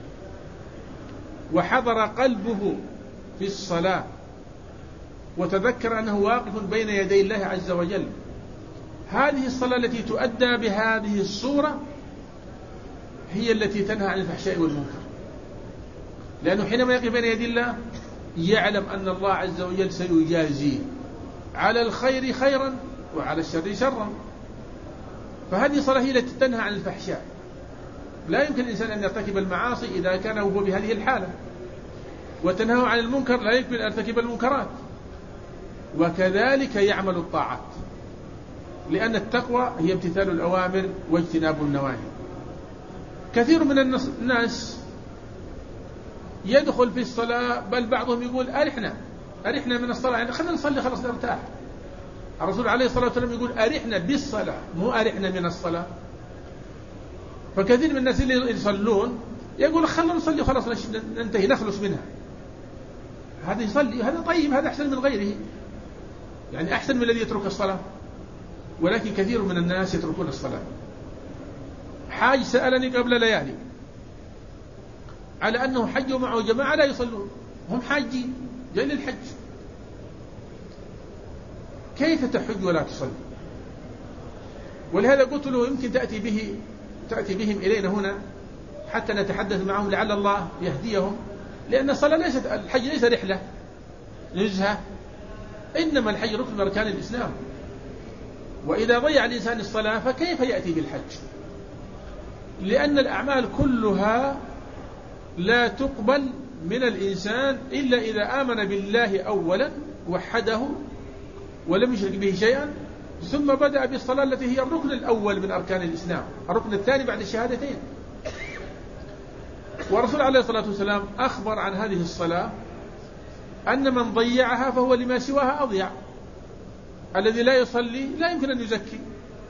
وحضر قلبه في الصلاة وتذكر أنه واقف بين يدي الله عز وجل، هذه الصلاة التي تؤدى بهذه الصورة هي التي تنهى عن الفحشاء والمنكر. لأنه حينما يقف بين يدي الله يعلم أن الله عز وجل سيجازيه على الخير خيرا وعلى الشر شرا. فهذه الصلاة هي التي تنهى عن الفحشاء. لا يمكن الإنسان أن يرتكب المعاصي إذا كان هو بهذه الحالة، وتنهى عن المنكر لا يمكن أن يرتكب المنكرات. وكذلك يعمل الطاعات، لأن التقوى هي امتثال الأوامر واجتناب النواهي. كثير من الناس يدخل في الصلاة، بل بعضهم يقول أرحنا من الصلاة، يعني خلينا نصلي خلاص نرتاح. الرسول عليه الصلاة والسلام يقول أرحنا بالصلاة مو أرحنا من الصلاة. فكثير من الناس اللي يصلون يقول خلينا نصلي خلاص ننتهي نخلص منها. هذا يصلي هذا طيب، هذا أحسن من غيره، يعني أحسن من الذي يترك الصلاة. ولكن كثير من الناس يتركون الصلاة. حاج سألني قبل ليالي على أنه حج معه جماعة لا يصلون، هم حاجين جاي للحج، كيف تحج ولا تصلي؟ ولهذا قلت له يمكن تأتي بهم إلينا هنا حتى نتحدث معهم لعل الله يهديهم، لأن الصلاة الحج ليس رحلة نزهة، إنما الحج ركن من أركان الإسلام. وإذا ضيع الإنسان الصلاة فكيف يأتي بالحج؟ لأن الأعمال كلها لا تقبل من الإنسان إلا إذا آمن بالله أولا وحده ولم يشرك به شيئا، ثم بدأ بالصلاة التي هي الركن الأول من أركان الإسلام، الركن الثاني بعد الشهادتين. ورسول عليه الصلاة والسلام أخبر عن هذه الصلاة أن من ضيعها فهو لما سواها أضيع. الذي لا يصلي لا يمكن أن يزكي،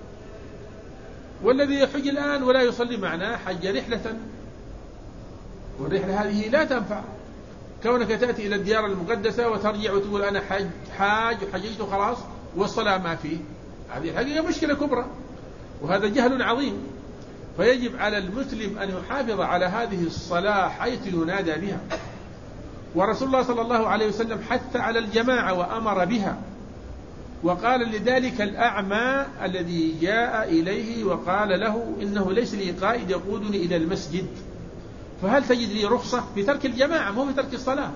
والذي يحج الآن ولا يصلي معناه حج رحلة، والرحلة هذه لا تنفع. كونك تأتي إلى الديار المقدسة وترجع وتقول أنا حاج وحججت خلاص والصلاة ما فيه، هذه الحقيقة مشكلة كبرى، وهذا جهل عظيم. فيجب على المسلم أن يحافظ على هذه الصلاة حيث ينادى بها. ورسول الله صلى الله عليه وسلم حث على الجماعة وأمر بها، وقال لذلك الأعمى الذي جاء إليه وقال له إنه ليس لي قائد يقودني إلى المسجد، فهل تجد لي رخصة في ترك الجماعة مو في ترك الصلاة؟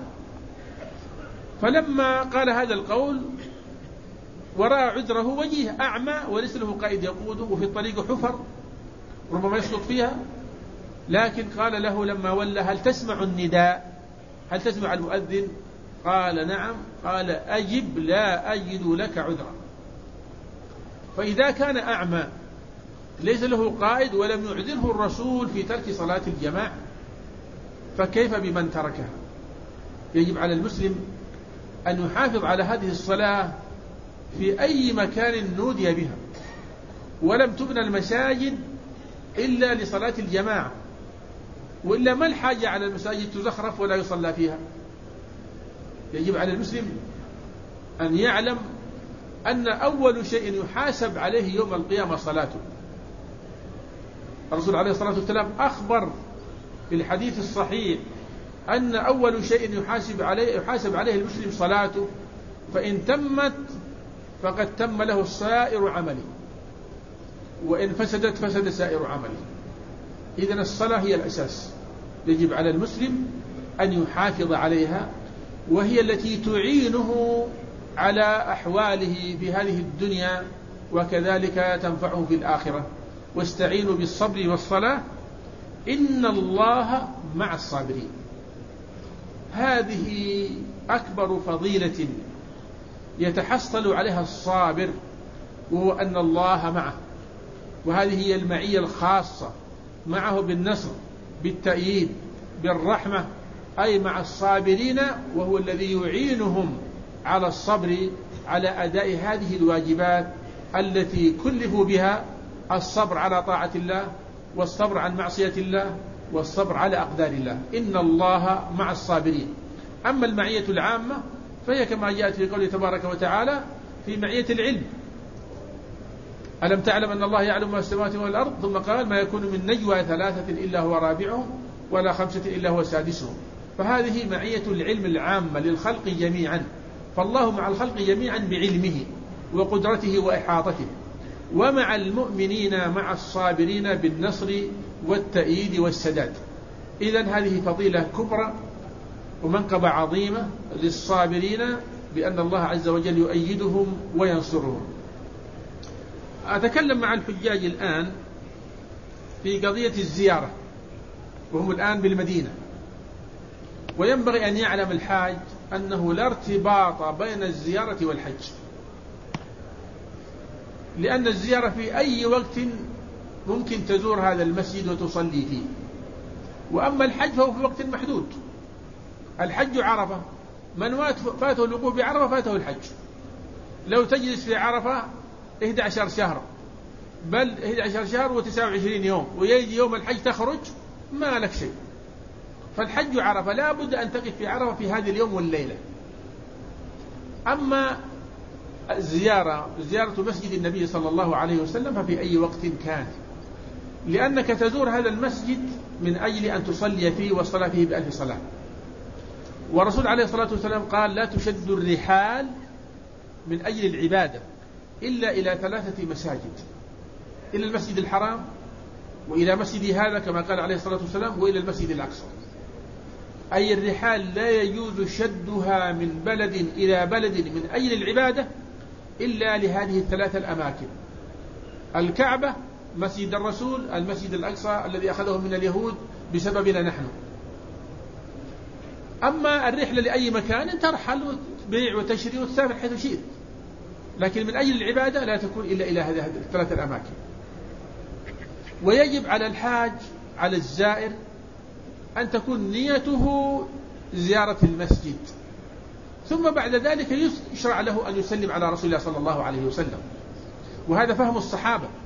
فلما قال هذا القول ورأى عذره وجيه أعمى وليس له قائد يقوده وفي الطريق حفر ربما يسقط فيها، لكن قال له لما ولى هل تسمع النداء؟ هل تسمع المؤذن؟ قال نعم. قال أجب لا أجد لك عذرا. فإذا كان أعمى ليس له قائد ولم يعذره الرسول في ترك صلاة الجماعة فكيف بمن تركها؟ يجب على المسلم أن يحافظ على هذه الصلاة في أي مكان نودي بها، ولم تبنى المساجد إلا لصلاة الجماعة، وإلا ما الحاجة على المساجد تزخرف ولا يصلى فيها؟ يجب على المسلم أن يعلم أن أول شيء يحاسب عليه يوم القيامة صلاته. الرسول عليه الصلاة والسلام أخبر في الحديث الصحيح أن أول شيء يحاسب عليه المسلم صلاته، فإن تمت فقد تم له سائر عمله، وإن فسدت فسد سائر عمله. إذن الصلاة هي الأساس، يجب على المسلم أن يحافظ عليها، وهي التي تعينه على أحواله في هذه الدنيا وكذلك تنفعه في الآخرة. واستعينوا بالصبر والصلاة إن الله مع الصابرين. هذه أكبر فضيلة يتحصل عليها الصابر، وهو أن الله معه، وهذه هي المعية الخاصة معه بالنصر بالتأييد بالرحمة، أي مع الصابرين، وهو الذي يعينهم على الصبر على أداء هذه الواجبات التي كلفوا بها: الصبر على طاعة الله، والصبر عن معصية الله، والصبر على أقدار الله. إن الله مع الصابرين. أما المعية العامة فهي كما جاءت في قوله تبارك وتعالى في معية العلم: ألم تعلم أن الله يعلم ما في السماوات والأرض؟ ثم قال: ما يكون من نجوى ثلاثة إلا هو رابعهم ولا خمسة إلا هو سادسهم. فهذه معية العلم العامة للخلق جميعا، فالله مع الخلق جميعا بعلمه وقدرته وإحاطته، ومع المؤمنين مع الصابرين بالنصر والتأييد والسداد. إذن هذه فضيلة كبرى ومنقبة عظيمة للصابرين، بأن الله عز وجل يؤيدهم وينصرهم. أتكلم مع الحجاج الآن في قضية الزيارة، وهم الآن بالمدينة. وينبغي أن يعلم الحاج أنه لا ارتباط بين الزيارة والحج، لأن الزيارة في أي وقت ممكن تزور هذا المسجد وتصلي فيه، وأما الحج فهو في وقت محدود. الحج عرفة، من فاته الوقوف بعرفة فاته الحج. لو تجلس في عرفة 11 شهر، بل 11 شهر و29 يوم، ويجي يوم الحج تخرج، ما لك شيء. فالحج عرفة، لا بد أن تقف في عرفة في هذه اليوم والليلة. أما زيارة مسجد النبي صلى الله عليه وسلم ففي أي وقت كان، لأنك تزور هذا المسجد من أجل أن تصلي فيه والصلاة فيه بألف صلاة. ورسول عليه الصلاة والسلام قال: لا تشد الرحال من أجل العبادة إلا إلى 3 مساجد: إلى المسجد الحرام، وإلى مسجد هذا كما قال عليه الصلاة والسلام، وإلى المسجد الأقصى. أي الرحال لا يجوز شدها من بلد إلى بلد من أجل العبادة إلا لهذه ال3 الأماكن: الكعبة، مسجد الرسول، المسجد الأقصى الذي أخذه من اليهود بسببنا نحن. أما الرحلة لأي مكان ترحل وتبيع وتشري وتسافر حيث شئت، لكن من أجل العبادة لا تكون إلا إلى هذه ال3 الأماكن. ويجب على الحاج على الزائر أن تكون نيته زيارة المسجد، ثم بعد ذلك يشرع له أن يسلم على رسول الله صلى الله عليه وسلم. وهذا فهم الصحابة،